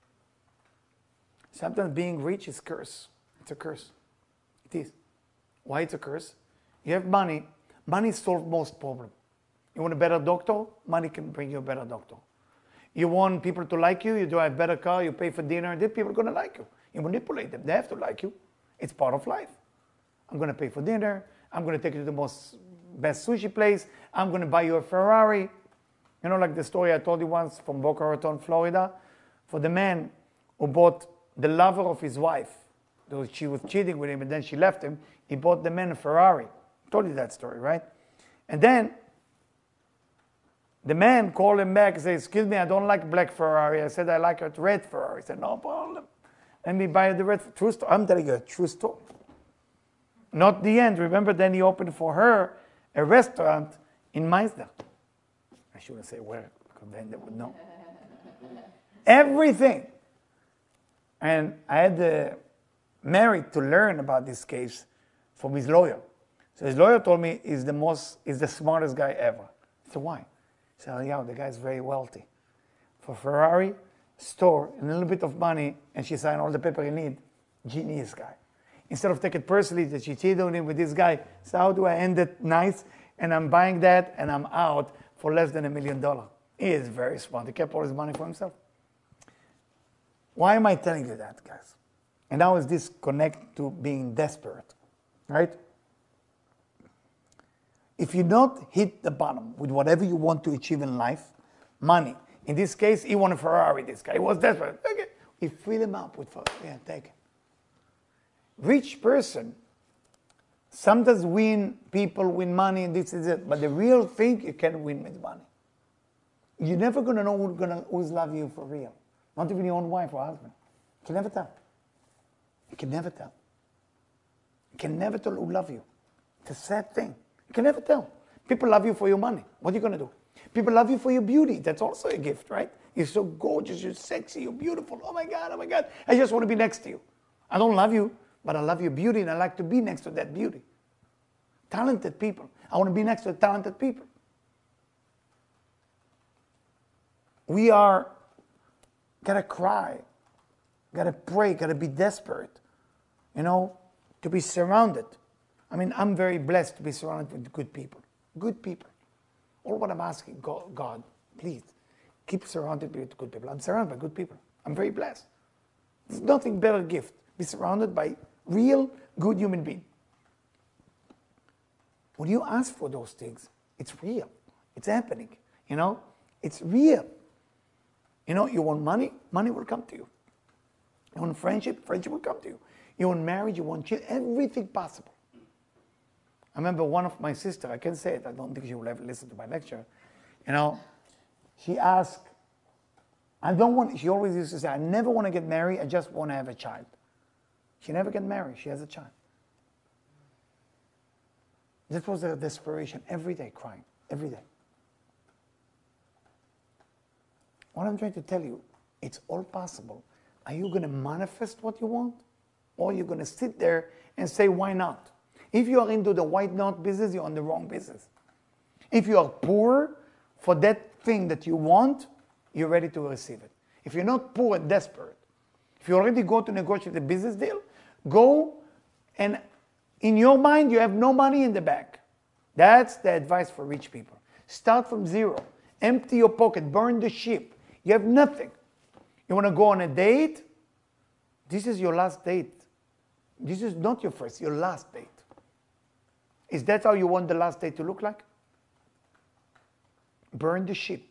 Sometimes being rich is a curse. It's a curse. It is. Why it's a curse? You have money. Money solves most problems. You want a better doctor? Money can bring you a better doctor. You want people to like you? You drive a better car, you pay for dinner, these people are going to like you. You manipulate them. They have to like you. It's part of life. I'm going to pay for dinner. I'm going to take you to the best sushi place. I'm going to buy you a Ferrari. You know, like the story I told you once from Boca Raton, Florida, for the man who bought the lover of his wife. Though she was cheating with him and then she left him, he bought the man a Ferrari. I told you that story, right? And then the man called him back and said, excuse me, I don't like black Ferrari. I said, I like a red Ferrari. He said, no problem. Let me buy the red. True story. I'm telling you a true story. Not the end. Remember, then he opened for her a restaurant in Meisner. I shouldn't say where, because then they would know. Everything. And I had married to learn about this case from his lawyer. So his lawyer told me he's the smartest guy ever. I said, why? He said, yeah, the guy's very wealthy. For Ferrari, store, and a little bit of money, and she signed all the paper you need. Genius guy. Instead of taking it personally that she cheated on him with this guy, so how do I end it nice? And I'm buying that, and I'm out for less than $1 million. He is very smart. He kept all his money for himself. Why am I telling you that, guys? And how is this connect to being desperate, right? If you don't hit the bottom with whatever you want to achieve in life, money. In this case, he wanted a Ferrari, this guy. He was desperate. Okay. He filled him up with Ferrari. Yeah, take it. Rich person sometimes people win money and this is it. But the real thing, you can win with money. You're never going to know who's love you for real. Not even your own wife or husband. You can never tell. You can never tell. You can never tell who love you. It's a sad thing. You can never tell. People love you for your money. What are you going to do? People love you for your beauty. That's also a gift, right? You're so gorgeous, you're sexy, you're beautiful. Oh my God, I just want to be next to you. I don't love you, but I love your beauty and I like to be next to that beauty. Talented people. I want to be next to talented people. We are gotta cry, gotta pray, gotta be desperate, to be surrounded. I mean, I'm very blessed to be surrounded with good people. Good people. All what I'm asking, God, please, keep surrounded with good people. I'm surrounded by good people. I'm very blessed. There's nothing better gift. Be surrounded by real, good human beings. When you ask for those things, it's real. It's happening. It's real. You want money, money will come to you. You want friendship, friendship will come to you. You want marriage, you want children, everything possible. I remember one of my sister, I can say it, I don't think she will ever listen to my lecture. She asked, she always used to say, I never want to get married, I just want to have a child. She never get married, she has a child. That was her desperation, every day crying, every day. What I'm trying to tell you, it's all possible. Are you going to manifest what you want? Or are you going to sit there and say, why not? If you are into the white knot business, you're on the wrong business. If you are poor for that thing that you want, you're ready to receive it. If you're not poor and desperate, if you already go to negotiate a business deal, go and in your mind, you have no money in the bank. That's the advice for rich people. Start from zero. Empty your pocket. Burn the ship. You have nothing. You want to go on a date? This is your last date. This is not your first, your last date. Is that how you want the last date to look like? Burn the ship.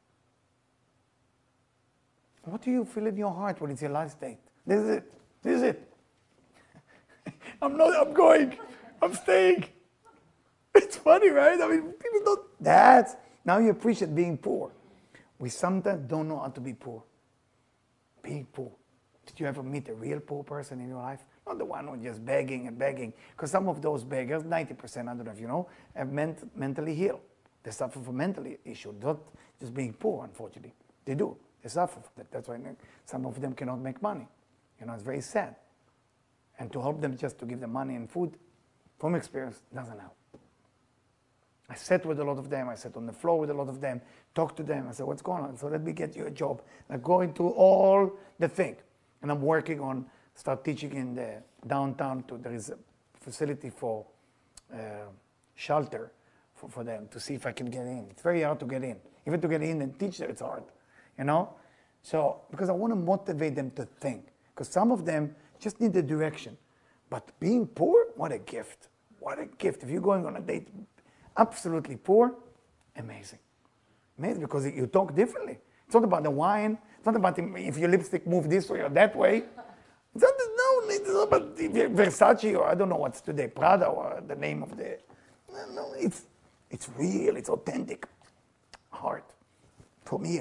What do you feel in your heart when it's your last date? This is it. This is it. I'm going. I'm staying. It's funny, right? I mean, people don't. Now you appreciate being poor. We sometimes don't know how to be poor. Being poor. Did you ever meet a real poor person in your life? Not the one who's just begging and begging. Because some of those beggars, 90%, I don't know if you know, have mentally healed. They suffer from mental issues, not just being poor, unfortunately. They do. They suffer from that. That's why some of them cannot make money. It's very sad. And to help them just to give them money and food, from experience, doesn't help. I sat with a lot of them. I sat on the floor with a lot of them, talked to them. I said, what's going on? So let me get you a job. I go into all the thing. And I'm working on, start teaching in the downtown. There is a facility for shelter for them to see if I can get in. It's very hard to get in. Even to get in and teach there, it's hard. So, because I want to motivate them to think. Because some of them just need the direction. But being poor, what a gift. What a gift. If you're going on a date absolutely poor, amazing. Amazing, because you talk differently. It's not about the wine. It's not about if your lipstick move this way or that way. It's not about Versace or I don't know what's today, Prada or the name of the. No, it's real. It's authentic. Heart from here.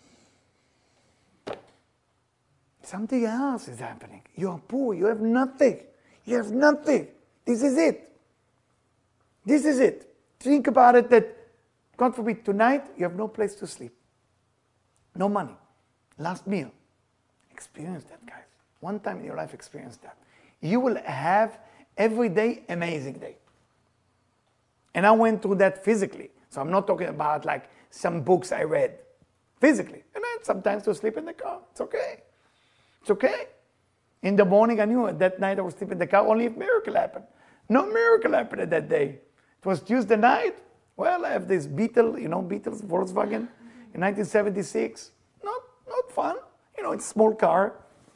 Something else is happening. You are poor. You have nothing. You have nothing. This is it. This is it. Think about it that, God forbid, tonight you have no place to sleep. No money. Last meal. Experience that, guys. One time in your life, experience that. You will have every day amazing day. And I went through that physically. So I'm not talking about like some books I read. Physically. And then sometimes to sleep in the car. It's okay. It's okay. In the morning, I knew that night I was sleeping in the car only if miracle happened. No miracle happened that day. It was Tuesday night. Well, I have this Beetle, Beetles, Volkswagen in 1976. Not fun. It's a small car.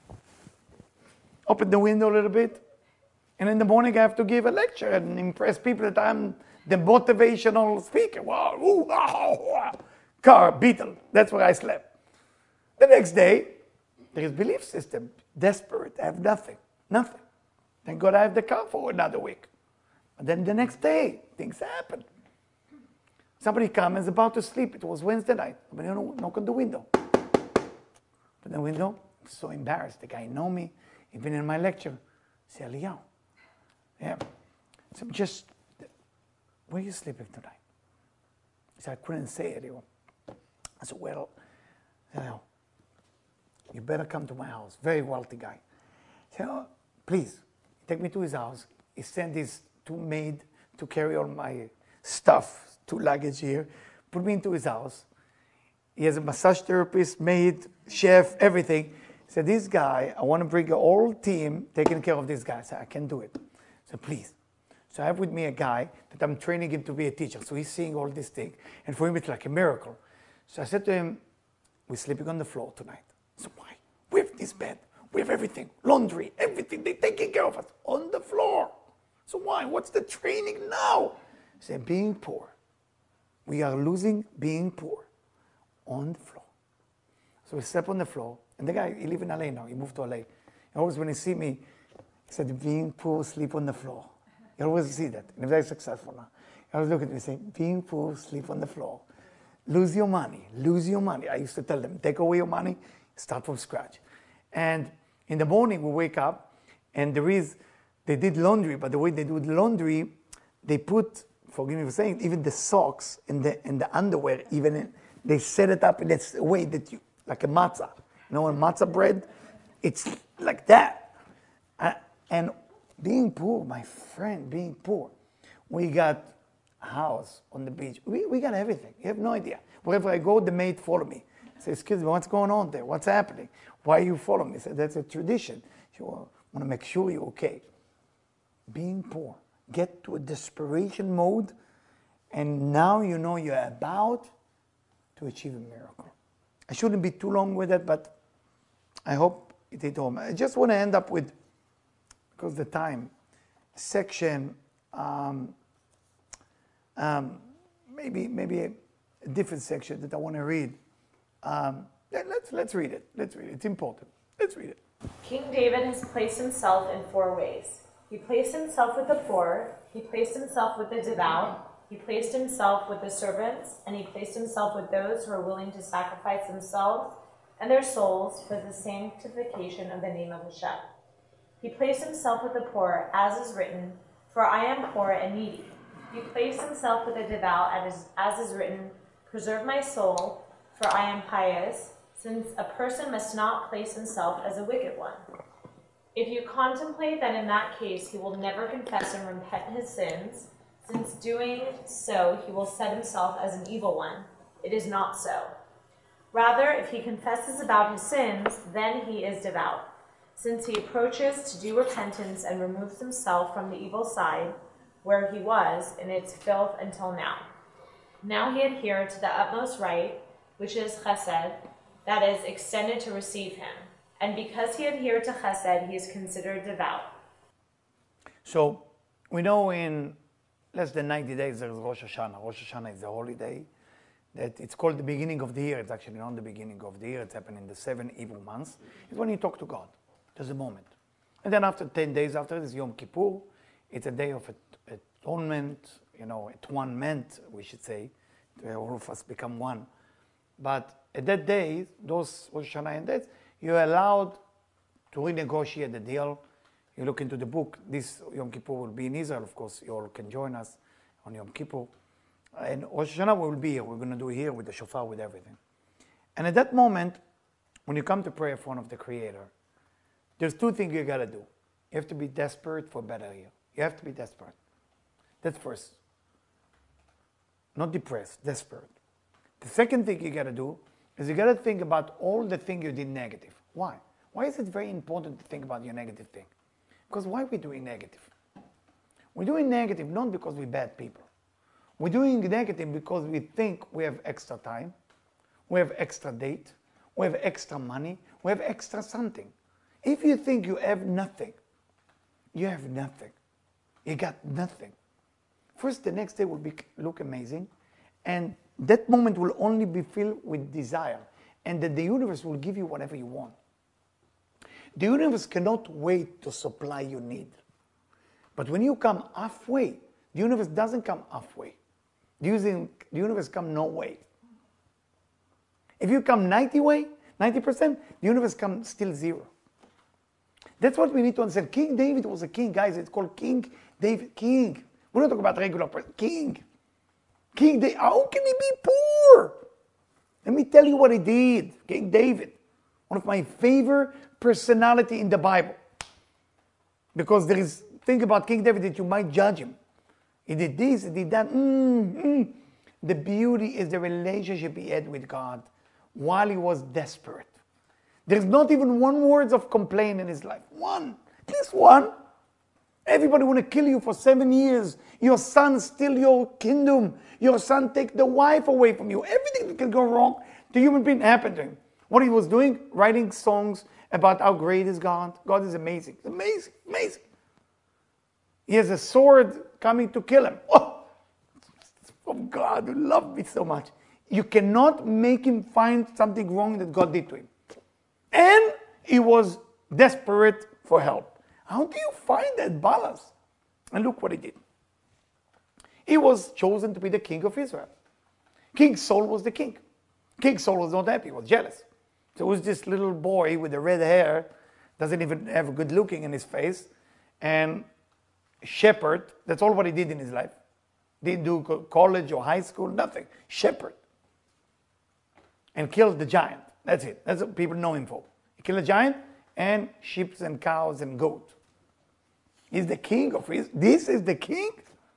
Open the window a little bit. And in the morning, I have to give a lecture and impress people that I'm the motivational speaker. Wow, ooh, wow. Car, Beetle. That's where I slept. The next day, there is belief system. Desperate. I have nothing. Nothing. Thank God I have the car for another week. And then the next day, things happen. Somebody comes and is about to sleep. It was Wednesday night. But knock on the window. Open the window. I'm so embarrassed. The guy know me. He's been in my lecture. I say, Eliyahu. Yeah. So where are you sleeping tonight? He said, I couldn't say it. I said, well, you better come to my house. Very wealthy guy. He said, oh, please, take me to his house. He sent his 2 maids to carry all my stuff, 2 luggage here, put me into his house. He has a massage therapist, maid, chef, everything. He said, this guy, I want to bring a whole team taking care of this guy. I said, I can do it. I said, please. So I have with me a guy that I'm training him to be a teacher. So he's seeing all these things. And for him, it's like a miracle. So I said to him, we're sleeping on the floor tonight. So why? We have this bed. We have everything. Laundry, everything. They're taking care of us on the floor. So why? What's the training now? I said, being poor. We are losing being poor on the floor. So we slept on the floor. And the guy, he lives in LA now. He moved to LA. And always when he see me, he said, being poor, sleep on the floor. You always see that. And he's very successful now. He always look at me and say, being poor, sleep on the floor. Lose your money. Lose your money. I used to tell them, take away your money, start from scratch. And in the morning, we wake up, and they did laundry, but the way they do the laundry, they put, forgive me for saying, even the socks and the underwear, they set it up in this way that like a matzah. A matzah bread? It's like that. And being poor, my friend, being poor, we got a house on the beach. We got everything. You have no idea. Wherever I go, the maid follow me. I say, excuse me, what's going on there? What's happening? Why you follow me? I say, that's a tradition. You want to make sure you're okay. Being poor. Get to a desperation mode, and now you know you're about to achieve a miracle. I shouldn't be too long with it, but I hope it hit home. I just want to end up with, because the time, section, maybe a different section that I want to read. Let's read it. Let's read it. It's important. Let's read it. King David has placed himself in 4 ways. He placed himself with the poor, he placed himself with the devout, he placed himself with the servants, and he placed himself with those who are willing to sacrifice themselves and their souls for the sanctification of the name of Hashem. He placed himself with the poor, as is written, for I am poor and needy. He placed himself with the devout, as is written, preserve my soul, for I am pious, since a person must not place himself as a wicked one. If you contemplate that in that case he will never confess and repent his sins, since doing so he will set himself as an evil one, it is not so. Rather, if he confesses about his sins, then he is devout, since he approaches to do repentance and removes himself from the evil side, where he was in its filth until now. Now he adhered to the utmost right, which is chesed, that is extended to receive him. And because he adhered to chesed, he is considered devout. So we know in less than 90 days there is Rosh Hashanah. Rosh Hashanah is a holiday that it's called the beginning of the year. It's actually not the beginning of the year. It's happening in the 7 evil months. It's when you talk to God. There's a moment. And then after 10 days after this, Yom Kippur, it's a day of atonement, atonement, we should say. All of us become one. But at that day, those Rosh Hashanah and days, you're allowed to renegotiate the deal. You look into the book. This Yom Kippur will be in Israel, of course. You all can join us on Yom Kippur. And Rosh Hashanah will be here. We're going to do it here with the shofar, with everything. And at that moment, when you come to pray in front of the Creator, there's two things you got to do. You have to be desperate for a better year. You have to be desperate. That's first. Not depressed, desperate. The second thing you got to do is you got to think about all the things you did negative. Why? Why is it very important to think about your negative thing? Because why are we doing negative? We're doing negative not because we're bad people. We're doing negative because we think we have extra time, we have extra date, we have extra money, we have extra something. If you think you have nothing, you have nothing. You got nothing. First, the next day will look amazing, and that moment will only be filled with desire, and that the universe will give you whatever you want. The universe cannot wait to supply your need. But when you come halfway, the universe doesn't come halfway. The universe comes no way. If you come 90%, the universe comes still 0. That's what we need to understand. King David was a king, guys. It's called King David. King. We're not talking about regular person. King. King David. How can he be poor? Let me tell you what he did. King David. One of my favorite personality in the Bible. Because there is thing about King David that you might judge him. He did this, he did that. The beauty is the relationship he had with God while he was desperate. There's not even one word of complaint in his life. One. At least one. Everybody want to kill you for 7 years. Your son steal your kingdom. Your son take the wife away from you. Everything that can go wrong to human being happened to him. What he was doing? Writing songs about how great is God. God is amazing. Amazing. Amazing. He has a sword coming to kill him. Oh, from God who loved me so much. You cannot make him find something wrong that God did to him. And he was desperate for help. How do you find that balance? And look what he did. He was chosen to be the king of Israel. King Saul was the king. King Saul was not happy, he was jealous. So it was this little boy with the red hair, doesn't even have good looking in his face, and shepherd, that's all what he did in his life. Didn't do college or high school, nothing. Shepherd. And killed the giant. That's it. That's what people know him for. He killed a giant and sheep and cows and goat. He's the king of Israel. This is the king?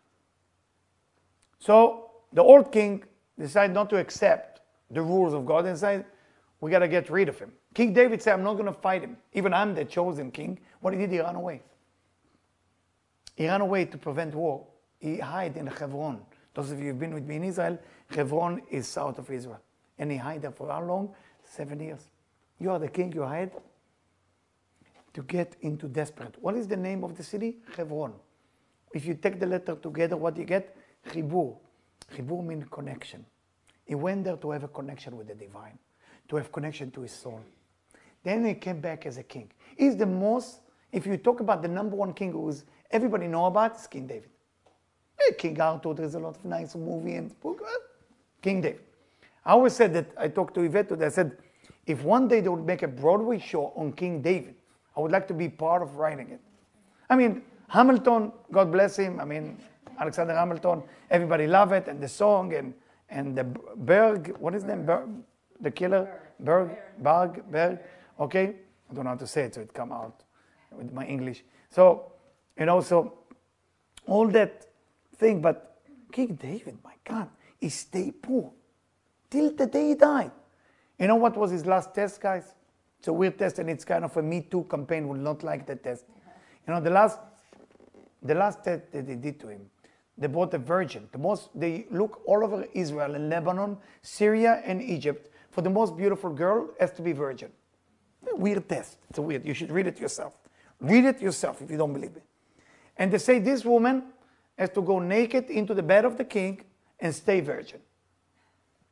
So the old king decided not to accept the rules of God and said, we got to get rid of him. King David said, I'm not going to fight him. Even I'm the chosen king. What he did, he ran away. He ran away to prevent war. He hid in Hebron. Those of you who've been with me in Israel, Hebron is south of Israel. And he hid there for how long? 7 years. You are the king, you hide to get into desperate. What is the name of the city? Hebron. If you take the letter together, what you get? Chibur. Chibur means connection. He went there to have a connection with the divine, to have connection to his soul. Then he came back as a king. He's the most, if you talk about the number one king who's everybody know about, it's King David. King Arthur, there's a lot of nice movie and book. King David. I always said that, I talked to Yvette today, I said, if one day they would make a Broadway show on King David, I would like to be part of writing it. I mean, Hamilton, God bless him, I mean, Alexander Hamilton, everybody love it, and the song, and the Berg, what is his name? The killer? Berg, okay? I don't know how to say it, so it come out with my English. So, so all that thing, but King David, my God, he stayed poor till the day he died. You know what was his last test, guys? It's a weird test, and it's kind of a Me Too campaign will not like the test. The last test that they did to him, they brought a virgin. They look all over Israel and Lebanon, Syria and Egypt for the most beautiful girl has to be virgin. A weird test. It's a weird. You should read it yourself. Read it yourself if you don't believe it. And they say this woman has to go naked into the bed of the king and stay virgin.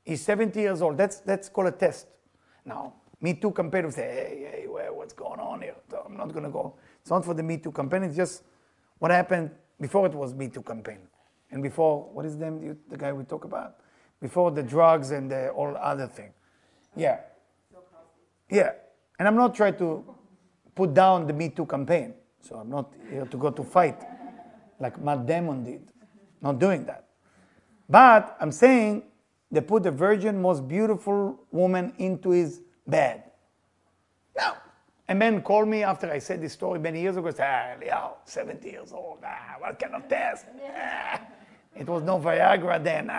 He's 70 years old. That's called a test. Now, Me Too campaign will say, hey, what's going on here? So I'm not going to go. It's not for the Me Too campaign. It's just what happened before it was Me Too campaign. And before, what is the name, the guy we talk about? Before the drugs and the all other thing. Yeah. Yeah. And I'm not trying to put down the Me Too campaign. So I'm not here to go to fight like Matt Damon did. Not doing that. But I'm saying they put the virgin, most beautiful woman into his bed. Now, a man called me after I said this story many years ago. Said, Eliyahu, 70 years old. What kind of test? It was no Viagra then.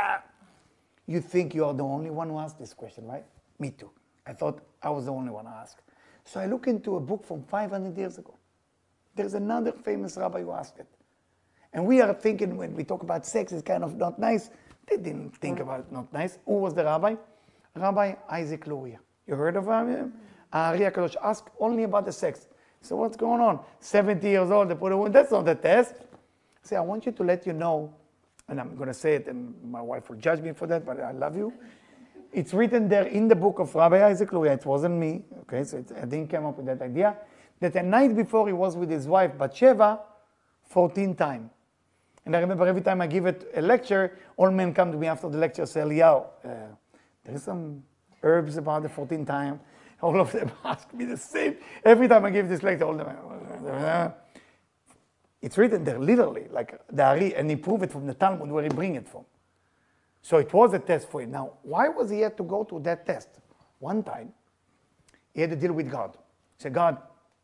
You think you are the only one who asked this question, right? Me too. I thought I was the only one who asked. So I look into a book from 500 years ago. There's another famous rabbi who asked it. And we are thinking when we talk about sex, it's kind of not nice. They didn't think about it not nice. Who was the rabbi? Rabbi Isaac Luria. You heard of him? Ari HaKadosh asked only about the sex. So what's going on? 70 years old, they put a woman. That's not the test. Say, I want you to let you know, and I'm going to say it, and my wife will judge me for that, but I love you. It's written there in the book of Rabbi Isaac Luria. It wasn't me. Okay, so I didn't come up with that idea. That the night before he was with his wife, Bathsheba, 14 times. And I remember every time I give it a lecture, all men come to me after the lecture and say, Eliyahu, there's some herbs about the 14 time. All of them ask me the same. Every time I give this lecture, all of them, it's written there literally, like the Ari, and he proved it from the Talmud where he bring it from. So it was a test for him. Now, why was he had to go through that test? One time, he had to deal with God. He said, God,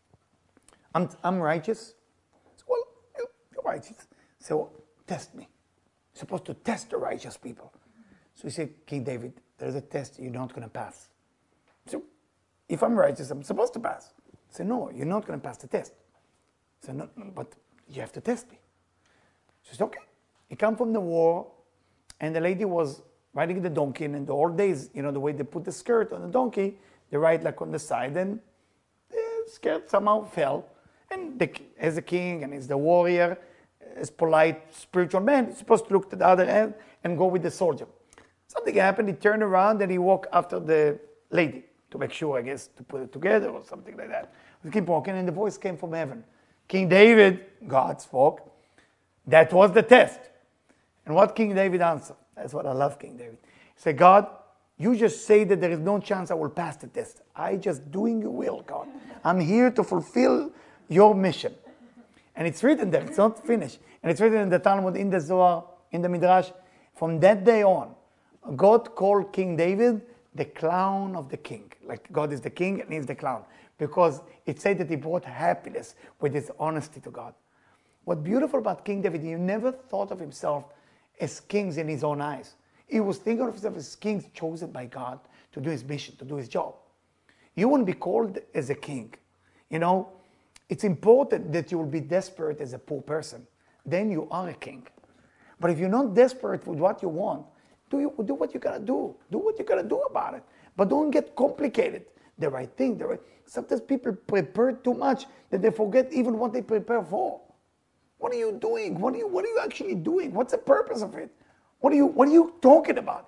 I'm righteous. So, well, you're righteous. So test me. You're supposed to test the righteous people. So he said, King David, there's a test you're not going to pass. So if I'm righteous, I'm supposed to pass. I said, no, you're not going to pass the test. I said, no, but you have to test me. She said, okay. He come from the war, and the lady was riding the donkey, and in the old days, you know, the way they put the skirt on the donkey, they ride like on the side, and the skirt somehow fell. And as a king and as the warrior, as polite spiritual man, he's supposed to look to the other end and go with the soldier. Something happened, he turned around and he walked after the lady to make sure, I guess, to put it together or something like that. We keep walking and the voice came from heaven. King David, God spoke. That was the test. And what King David answered? That's what I love King David. He said, God, you just say that there is no chance I will pass the test. I just doing your will, God. I'm here to fulfill your mission. And it's written there, it's not finished. And it's written in the Talmud, in the Zohar, in the Midrash. From that day on, God called King David the clown of the king. Like God is the king and he's the clown. Because it said that he brought happiness with his honesty to God. What's beautiful about King David, he never thought of himself as kings in his own eyes. He was thinking of himself as kings chosen by God to do his mission, to do his job. You won't be called as a king. You know, it's important that you will be desperate as a poor person. Then you are a king. But if you're not desperate with what you want, do what you gotta do. Do what you gotta do about it. But don't get complicated. The right thing, sometimes people prepare too much that they forget even what they prepare for. What are you doing? What are you actually doing? What's the purpose of it? What are you talking about?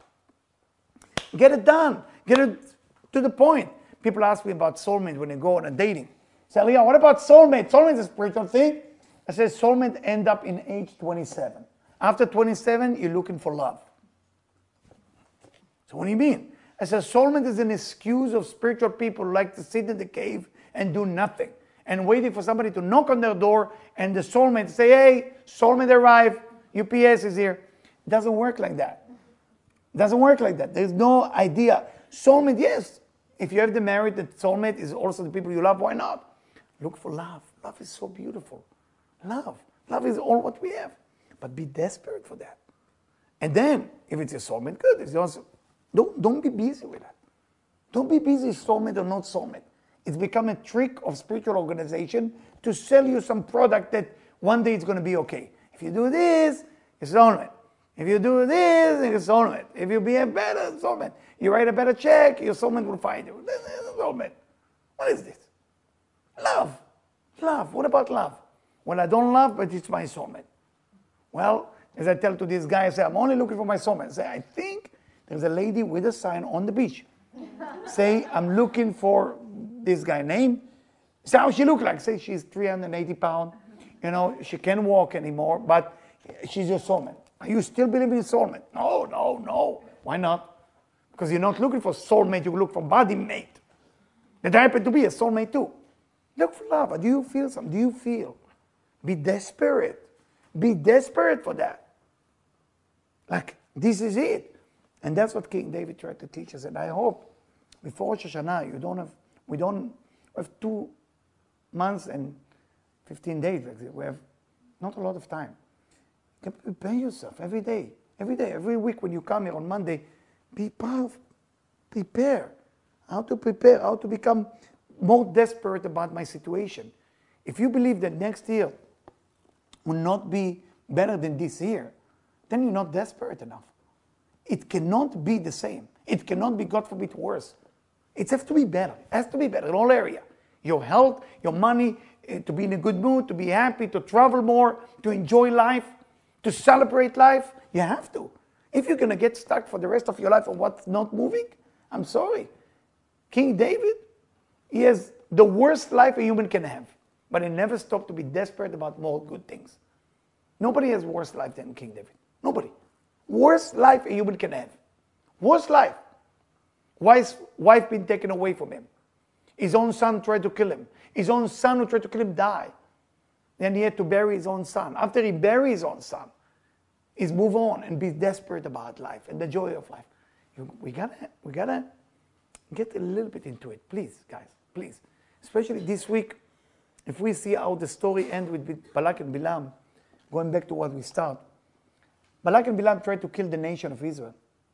Get it done. Get it to the point. People ask me about soulmate when they go on a dating. Say, Eliyahu, what about soulmate? Soulmate is a spiritual thing. I say soulmate end up in age 27. After 27, you're looking for love. So what do you mean? I said soulmate is an excuse of spiritual people who like to sit in the cave and do nothing and waiting for somebody to knock on their door and the soulmate say, hey, soulmate arrived, UPS is here. It doesn't work like that. It doesn't work like that. There's no idea. Soulmate, yes. If you have the merit that soulmate is also the people you love, why not? Look for love. Love is so beautiful. Love. Love is all what we have. But be desperate for that. And then, if it's your soulmate, good. If it's also, don't be busy with that. Don't be busy soulmate or not soulmate. It's become a trick of spiritual organization to sell you some product that one day it's going to be okay. If you do this, it's soulmate. If you do this, it's soulmate. If you be a better soulmate, you write a better check, your soulmate will find you. Soulmate. What is this? Love. Love. What about love? Well, I don't love, but it's my soulmate. Well, as I tell to this guy, I say, I'm only looking for my soulmate. I say, I think There's a lady with a sign on the beach. Say, I'm looking for this guy. Name. Say how she look like. Say she's 380 pounds. You know, she can't walk anymore, but she's your soulmate. Are you still believing in soulmate? No, no, no. Why not? Because you're not looking for soulmate, you look for body mate. That happen to be a soulmate too. Look for love. Do you feel something? Do you feel? Be desperate. Be desperate for that. Like, this is it. And that's what King David tried to teach us. And I hope before Rosh Hashanah, we don't have 2 months and 15 days. We have not a lot of time. You can prepare yourself every day, every week when you come here on Monday. Be part of, prepare. How to prepare, how to become more desperate about my situation. If you believe that next year will not be better than this year, then you're not desperate enough. It cannot be the same. It cannot be, God forbid, worse. It has to be better. It has to be better in all areas. Your health, your money, to be in a good mood, to be happy, to travel more, to enjoy life, to celebrate life. You have to. If you're going to get stuck for the rest of your life on what's not moving, I'm sorry. King David, he has the worst life a human can have, but he never stopped to be desperate about more good things. Nobody has worse life than King David. Nobody. Worst life a human can have. Worst life. Wife been taken away from him. His own son tried to kill him. His own son who tried to kill him died. Then he had to bury his own son. After he buried his own son, he's move on and be desperate about life and the joy of life. We gotta get a little bit into it, please, guys, please. Especially this week, if we see how the story ends with Balak and Bilam, going back to what we start. Balak and Bilam tried to kill the nation of Israel.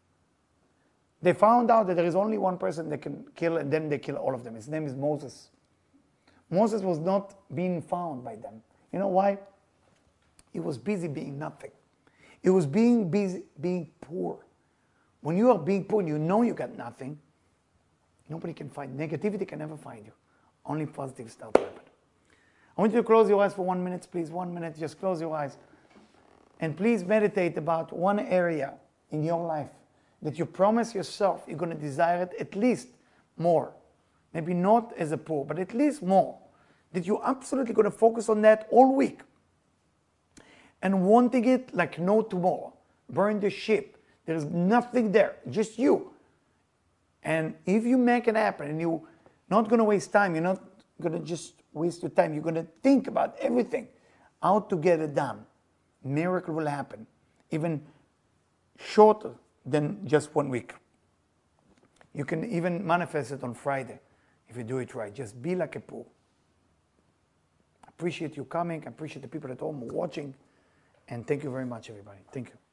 They found out that there is only one person they can kill, and then they kill all of them. His name is Moses. Moses was not being found by them. You know why? He was busy being nothing. He was being busy being poor. When you are being poor, you know you got nothing. Nobody can find. Negativity can never find you. Only positive stuff happen. I want you to close your eyes for 1 minute, please. 1 minute, just close your eyes. And please meditate about one area in your life that you promise yourself you're going to desire it at least more. Maybe not as a poor, but at least more. That you're absolutely going to focus on that all week. And wanting it like no tomorrow. Burn the ship. There's nothing there, just you. And if you make it happen and you're not going to waste time, you're not going to just waste your time, you're going to think about everything, how to get it done. Miracle will happen, even shorter than just 1 week. You can even manifest it on Friday if you do it right. Just be like a pool. Appreciate you coming. Appreciate the people at home watching. And thank you very much, everybody. Thank you.